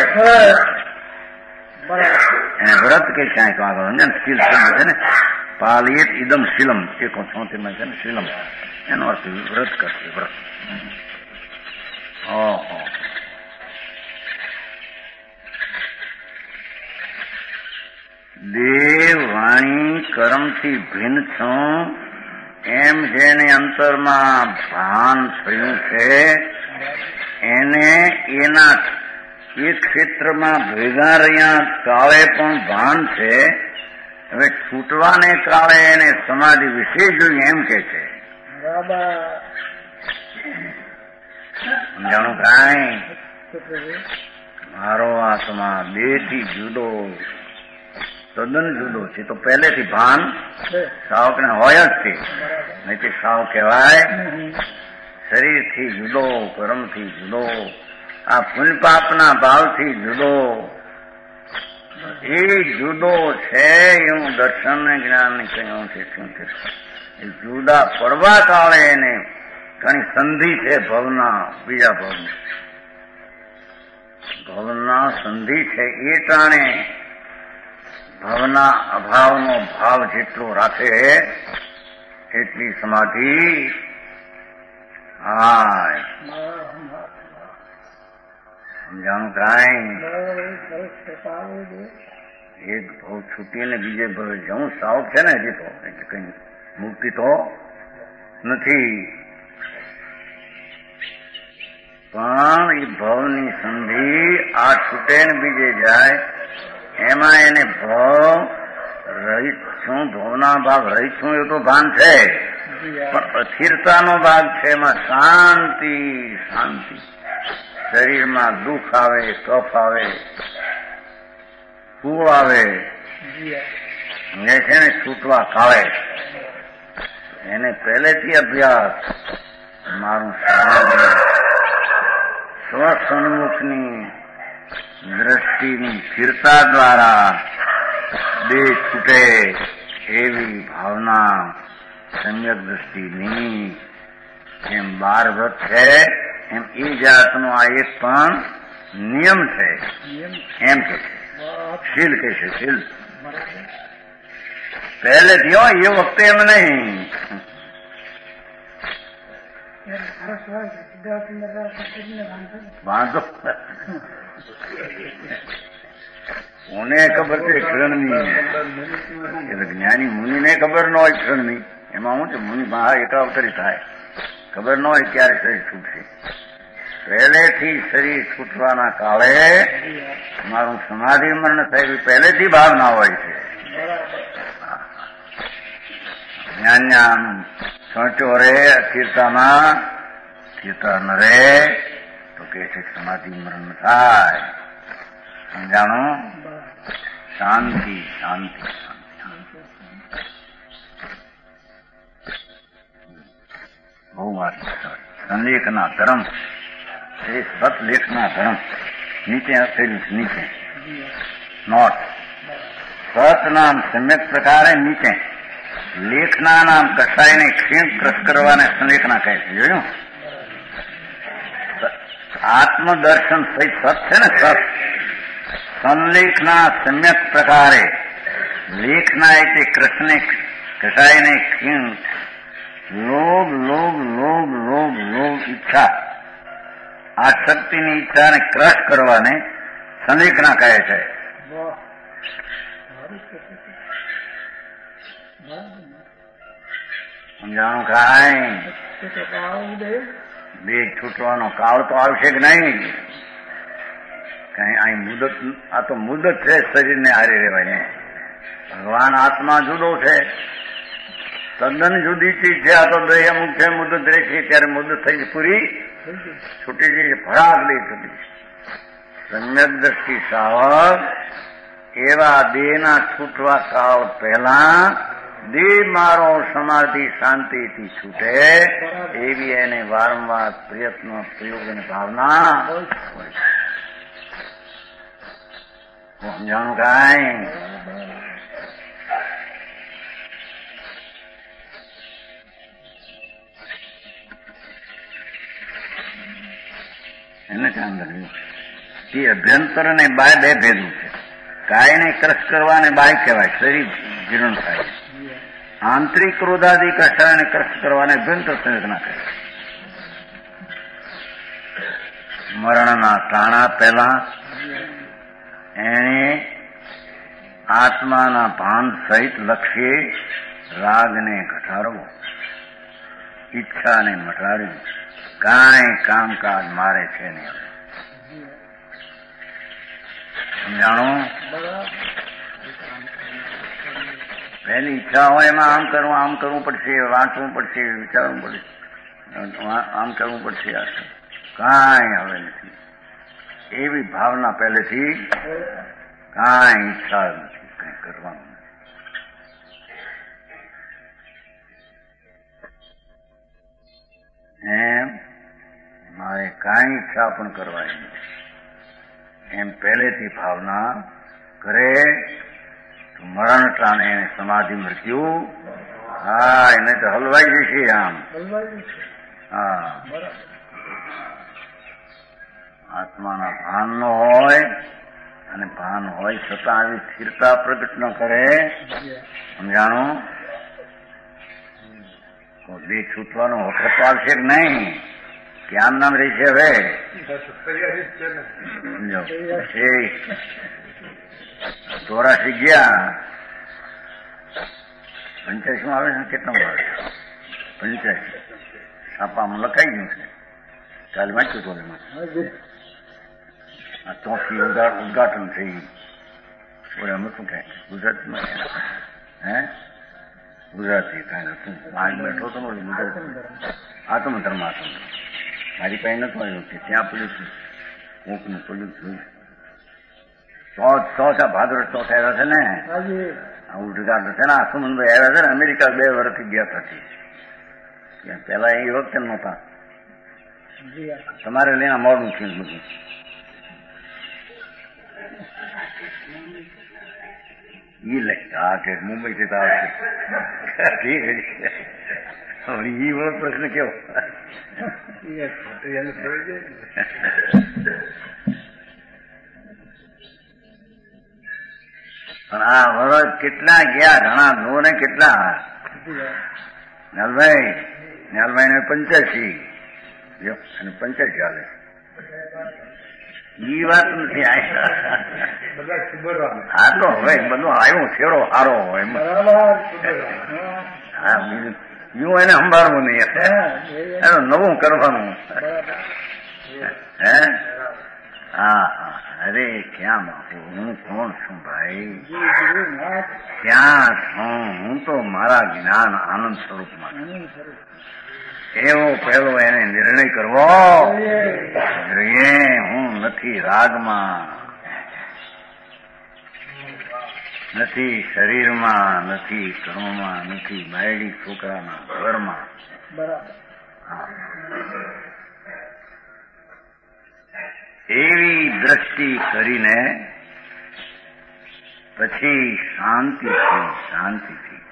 એને વ્રત કે ક્યાંક આગળ શીલ છે ને, પાલિયેત ઇદમ શીલમ, 173 છે ને શીલમ, એનો અર્થ વ્રત કરશે. વ્રત દેહ વાણી કર્મથી ભિન્ન છું એમ જેને અંતરમાં ભાન થયું છે એને એના એ ક્ષેત્રમાં ભેગા રહ્યા કાળે પણ ભાન છે. હવે છૂટવાને કાળે એને સમાધિ વિશે જોઈએ એમ કે છે. સમજાણું કાંઈ? મારો આત્મા દેહથી જુદો, તદ્દન જુદો છે. તો પહેલેથી ભાન સાવકને હોય જ છે, નહીં તે સાવ કહેવાય. શરીરથી જુદો, કર્મથી જુદો, આ પુણ્ય પાપના ભાવથી જુદો, એ જુદો છે એવું દર્શન જ્ઞાન કહ્યું છે. શું છે? એ જુદા પડવા કાળે એને ઘણી સંધિ છે ભવના, બીજા ભવના સંધિ છે. એ ટાણે ભવના અભાવનો ભાવ જેટલો રાખે એટલી સમાધિ હાય. સમજાણું કાંઈ? એક ભાવ છૂટીને બીજે ભાવે જવું સાવ છે ને હજી તો, એટલે કઈ મુક્તિ તો નથી. પણ એ ભવની સંધિ આ છૂટે ને બીજે જાય એમાં એને ભવ રહિત છું, ભવના ભાગ રહિત છું એવું તો ભાન છે, પણ અસ્થિરતાનો ભાગ છે. એમાં શાંતિ શાંતિ. શરીરમાં દુઃખ આવે, કફ આવે, ફૂ આવે, એ છે ને છૂટવા કાળે એને પહેલેથી અભ્યાસ મારું સ્વસન્મુખની દ્રષ્ટિની સ્થિરતા દ્વારા દેહ છૂટે એવી ભાવના સમ્યક દ્રષ્ટિની એમ 12 વ્રત છે એમ એ જાતનો આ એક પણ નિયમ છે એમ કે છે. શીલ કે છે, શીલ પહેલેથી હોય એ વખતે એમ નહીં. વાંધો કોને ખબર છે ક્ષણની? જ્ઞાની મુનિને ખબર ન હોય ક્ષણની. એમાં શું છે? મુનિ મહા એકાવતરી થાય, ખબર ન હોય ક્યારે શરીર છૂટશે. પહેલેથી શરીર છૂટવાના કાળે મારું સમાધિ મરણ થયેલું પહેલેથી ભાવના હોય છે. જ્ઞાન સોંચો રે અસ્થિરતામાં, સ્થિરતા ન રે તો કે છે સમાધિ મરણ થાય. સમજાણું? શાંતિ શાંતિ બહુ વાત. સંલેખના ધર્મ એ સતલેખના ધર્મ નીચે આપેલું છે. નીચે નોટ સત નામ સમ્યક પ્રકારે નીચે, લેખના નામ કસાઈને ક્ષીણ ક્રશ કરવાને સંલેખના કહે છે. જોયું? આત્મદર્શન સહિત સત છે ને, સત સંલેખના સમ્યક પ્રકારે, લેખના એટલે કૃષ્ણે કસાઈને ક્ષીણ, લોભ લોભ લોભ લોભ લોભ ઈચ્છા, આ શક્તિની ઈચ્છાને ક્રશ કરવાને સંલેખના કહે છે. સમજાણું કાંઈ? દેહ છૂટવાનો કાળ તો આવશે કે નહીં? કઈ અહીં મુદત, આ તો મુદત છે શરીરને હારી રહેવાય. ભગવાન આત્મા જુદો છે, તદ્દન જુદી ચીજ છે. આ તો દેહ અમુક છે, મુદત રહેશે ત્યારે મુદત થઈ પૂરી છૂટી જશે, ફળાક દે છૂટી. સમ્યક દ્રષ્ટિ સાવક એવા દેહના છૂટવા કાળ પહેલા દેહ મારો સમાધિ શાંતિથી છૂટે એવી એને વારંવાર પ્રયત્ન પ્રયોગ અને ભાવના હોય. સમજાણું કાંઈ? એને ધ્યાન રાખવું. એ અભ્યંતર અને બાય બે ભેદું છે. કાયને ક્રશ કરવા અને બાય કહેવાય, શરીર જીર્ણ થાય. આંતરિક ક્રોધાદી કષાયને ક્રશ કરવાને અભ્યંતર સંવેદના કહે. મરણના ટાણા પહેલા એને આત્માના ભાન સહિત લક્ષ્યે રાગને ઘટાડવો, ઈચ્છાને મટાડવી, કાંઈ કામકાજ મારે છે નહીં. સમજાણો? પહેલી ઈચ્છા હોય એમાં આમ કરવું પડશે, વાંચવું પડશે, વિચારવું પડશે, આમ કરવું પડશે. કાંઈ હવે નથી. એવી ભાવના પહેલેથી કાંઈ ઈચ્છા નથી, કઈ કરવાનું નથી. એમ મારે કાંઈ ઈચ્છા પણ કરવાની નથી, એમ પહેલેથી ભાવના કરે તો મરણ ટાણે એને સમાધિ મૃત્યુ હા એને તો હલવાઈ જશે. આમ હા આત્માના ભાન નો હોય અને ભાન હોય છતાં આવી સ્થિરતા પ્રગટ ન કરે. સમજાણું? તો બે છૂટવાનો વખત આવશે કે નહીં? ક્યાં નામ રહેશે? હવે સમજો 84 ગયા 85 આવે છે. કેટલો આવે? 85 છાપામાં લખાઈ ગયું છે. કાલે વાંચ્યું તો આ ચોથી ઉદઘાટન થઈ ગયું. શું કહે ગુજરાતીમાં? ગુજરાતી કાંઈ હતું. આજ બેઠો તો આત્મધર્માત્મ મારી પાસે નતું આવ્યું કે ત્યાં પડ્યું છું, કોકનું પડ્યું છું. ચોથા ભાદર ચોથા આવ્યા છે ને આ ઉદઘાટન છે ને. આ સુમનભાઈ આવ્યા છે ને અમેરિકા 2 વર્ષથી ગયા હતા. પેલા એ વખતે નહોતા. તમારે લઈને મોડું છે બધું. ઈ લઈ હા કે મુંબઈ થી આવશે. ઈ વળો પ્રશ્ન કેવો? પણ આ વરસ કેટલા ગયા? ઘણા જો ને કેટલા? ન્યાલભાઈ ને 85 અને 85 હાલે. ઈ વાત નથી. હા તો હવે બધું આવ્યું છેડો સારો હોય હા બીજું યું એને સંભાળવું નહીં, એનું નવું કરવાનું. હે હા અરે ક્યાં બાપુ હું કોણ છું ભાઈ? ક્યાં છું હું? તો મારા જ્ઞાન આનંદ સ્વરૂપમાં એવો પહેલો એને નિર્ણય કરવો જોઈએ. હું નથી રાગમાં, નથી શરીરમાં, નથી કર્મમાં, નથી બાયડી છોકરાના ઘરમાં. એવી દ્રષ્ટિ કરીને પછી શાંતિથી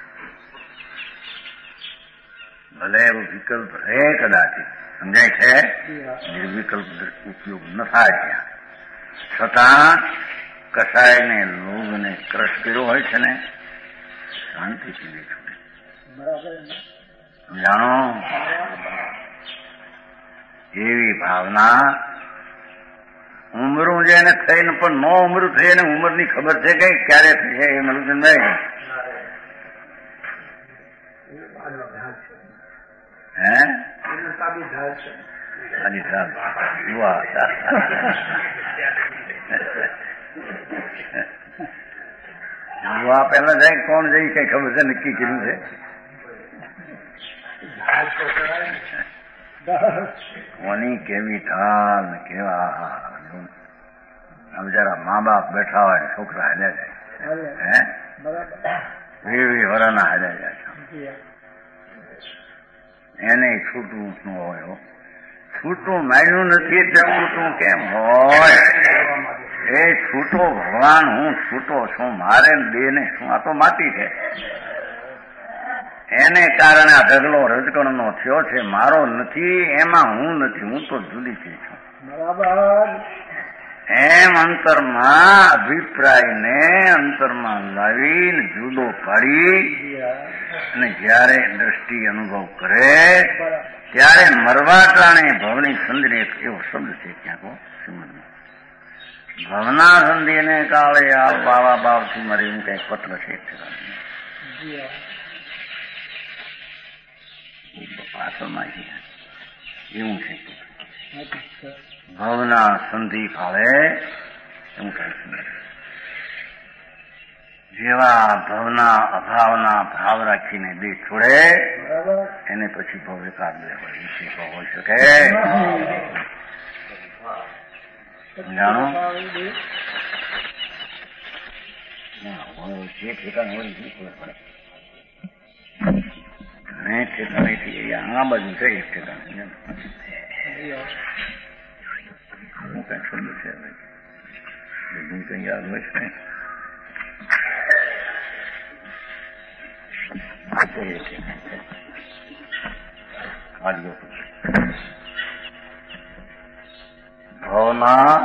ભલે એવો વિકલ્પ રહે કદાચ, સમજાય છે? નિર્વિકલ્પ ઉપયોગ ન થાય ત્યાં છતાં કસાયને લોભને ક્રશ કર્યો હોય છે ને શાંતિથી નહીં છૂટે. સમજાણો? એવી ભાવના ઉમરું જેને થઈને પણ નો ઉમરું થઈ એને ઉંમરની ખબર છે કઈ ક્યારે થઈ એ મલુચંદભાઈ? પેલા જાય કોણ જઈ કઈ ખબર છે? નક્કી કર્યું છે? કોની કેવી ઢાલ ને કેવા જરા મા બાપ બેઠા હોય છોકરા હાલ્યા જાય. વીવી વરાના હાલ્યા જાય. એને છૂટવું ન હોય. છૂટું માન્યું નથી એટલે છૂટું કેમ હોય? એ છૂટો ભગવાન હું છૂટો છું, મારે દેને શું? આ તો માટી છે. એને કારણે આ ઢગલો રજકણનો થયો છે. મારો નથી, એમાં હું નથી, હું તો જુદી થઈ છું. એમ અંતરમાં અભિપ્રાયને અંતરમાં લાવીને જુદો પાડી અને જયારે દ્રષ્ટિ અનુભવ કરે ત્યારે મરવા ટાણે ભવની સંદરી એવો શબ્દ છે ક્યાંક શ્રીમદમાં. ભવના સંધિને કાળે આ બાવા બાપથી મારી એમ કઈક પત્ર છે પાછળમાં એવું છે ભવના સંધિ કાળે એવું કઈક જેવા ભવના અભાવના ભાવ રાખીને દે છોડે એને પછી ભવ એકાદ બે વિશેષ હોઈ શકે જાણો જે ઠેકાણ હોય ઘણે ઠેકાણેથી આ બાજુ છે એક ઠેકાણ હું કઈ શબ્દ છે બધું કઈ યાદ હોય છે ભવના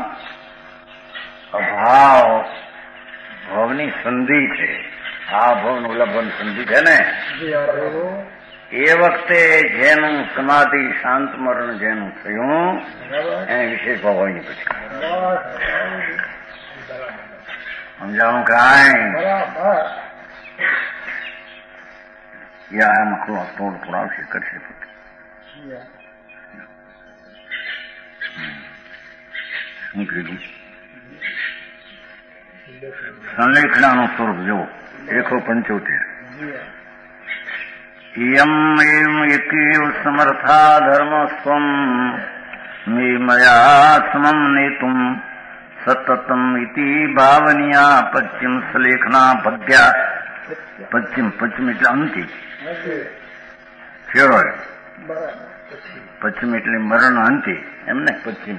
અભાવ ભવની સંધિ છે આ ભવનું ઉલ્લંઘન સંધિ છે ને એ વખતે જેનું સમાધિ શાંત મરણ જેનું થયું એને વિશેષ ભાવ હોય પછી સમજાણું કાંઈ યા એમાં થોડું આવશે કરશે શું કીધું સંલેખનાનું સ્વરૂપ જુઓ 175 યમ એમ એકેવ સમર્થા ધર્મ સ્વમ મે મયા સમમ નેતુમ સતતમ ઇતિ ભાવનિયા પશ્ચિમ સલેખના પદ્યા પશ્ચિમ એટલે અંતિ છેડો પશ્ચિમ એટલે મરણ અંતિ એમને પશ્ચિમ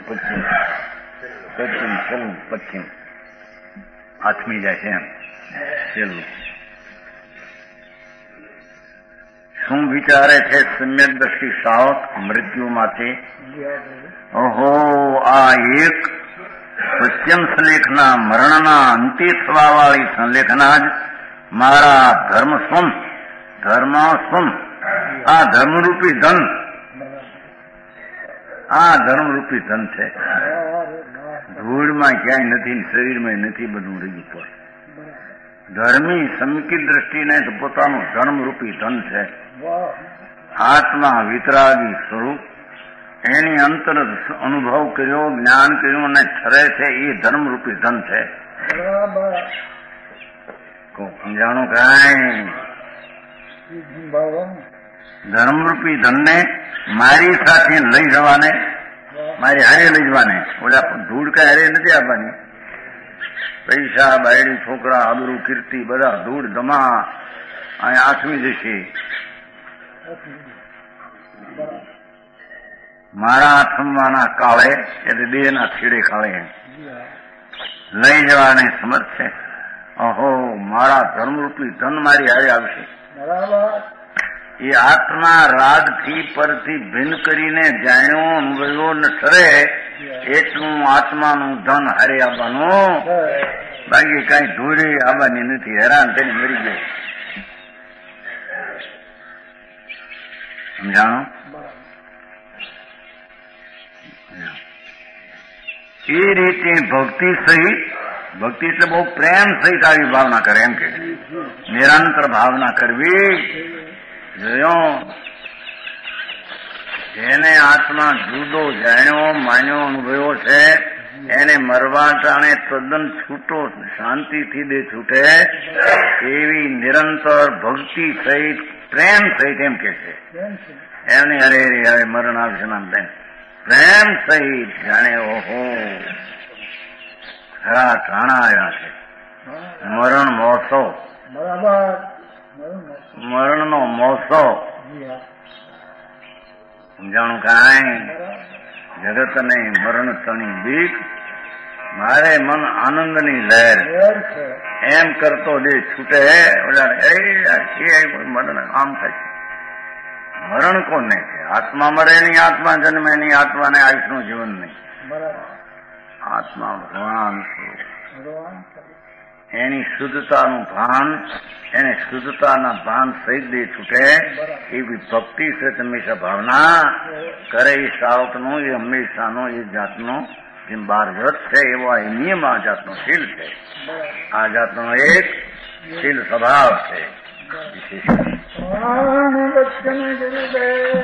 આથમી જાય છે એમ છેલ્લું શું વિચારે છે સમ્યક દ્રષ્ટિ સાવક મૃત્યુમાંથી ઓહો આ એક પશ્ચિમ સંલેખના મરણના અંતે થવા વાળી સંલેખના જ મારા ધર્મ સ્વમ આ ધર્મરૂપી ધન છે ધૂળમાં ક્યાંય નથી શરીરમાં નથી બધું રહ્યું પર ધર્મી સમિકિત દ્રષ્ટિને તો પોતાનું ધર્મરૂપી ધન છે આત્મા વિતરાગી સ્વરૂપ એની અંતર અનુભવ કર્યો જ્ઞાન કર્યું અને ઠરે છે એ ધર્મરૂપી ધન છે સમજાણું કાંઈ ધર્મરૂપી ધનને મારી સાથે લઈ જવાને મારી હારે લઈ જવાને ઓલા ધૂળ કઈ હારે નથી આપવાની પૈસા બાયડી છોકરા આબરૂ કીર્તિ બધા ધૂળ ધમા અહીંયા આથમી જશે મારા આથમવાના કાળે એટલે દેહના છેડે કાળે લઈ જવાને સમર્થ છે અહો મારા ધર્મરૂપી ધન મારી હારે આવશે એ આત્મા રાગથી પરથી ભિન્ન કરીને જાણ્યો અનુભવ્યો ને ઠરે એટલું આત્માનું ધન હારે આવવાનું બાકી કઈ ધૂળે આવવાની નથી હેરાન થઈને મરી ગયો સમજાણો એ રીતે ભક્તિ સહિત ભક્તિ એટલે બહુ પ્રેમ સહિત આવી ભાવના કરે એમ કે નિરંતર ભાવના કરવી જોયો જેને આત્મા જુદો જાણ્યો માન્યો અનુભવ્યો છે એને મરવા ટાણે તદ્દન છૂટો શાંતિથી દે છૂટે એવી નિરંતર ભક્તિ સહિત પ્રેમ સહિત એમ કે છે એમની અરે હવે મરણ આવશે નામ બેન પ્રેમ સહિત જાણે ઓહો ખરા ટાણા આવ્યા છે મરણ મહોત્સવ મરણનો મહોત્સવ સમજાણું કાંઈ જગતને મરણ તણી બીક મારે મન આનંદની લહેર એમ કરતો દે છૂટે મરણ આમ થાય છે મરણ કોને છે આત્મા મરે નહીં આત્મા જન્મે નહીં આત્માને આયુષનું જીવન નહીં આત્મા ભગવાન એની શુદ્ધતાનું ભાન એને શુદ્ધતાના ભાન સહિત દે છૂટે એવી ભક્તિ છે હંમેશા ભાવના કરે એ સાવકનું એ હંમેશાનો એ જાતનો જેમ 12 વ્રત છે એવો આ નિયમ આ જાતનો શીલ છે. આ જાતનો એક શીલ સ્વભાવ છે. ગુરુદેવ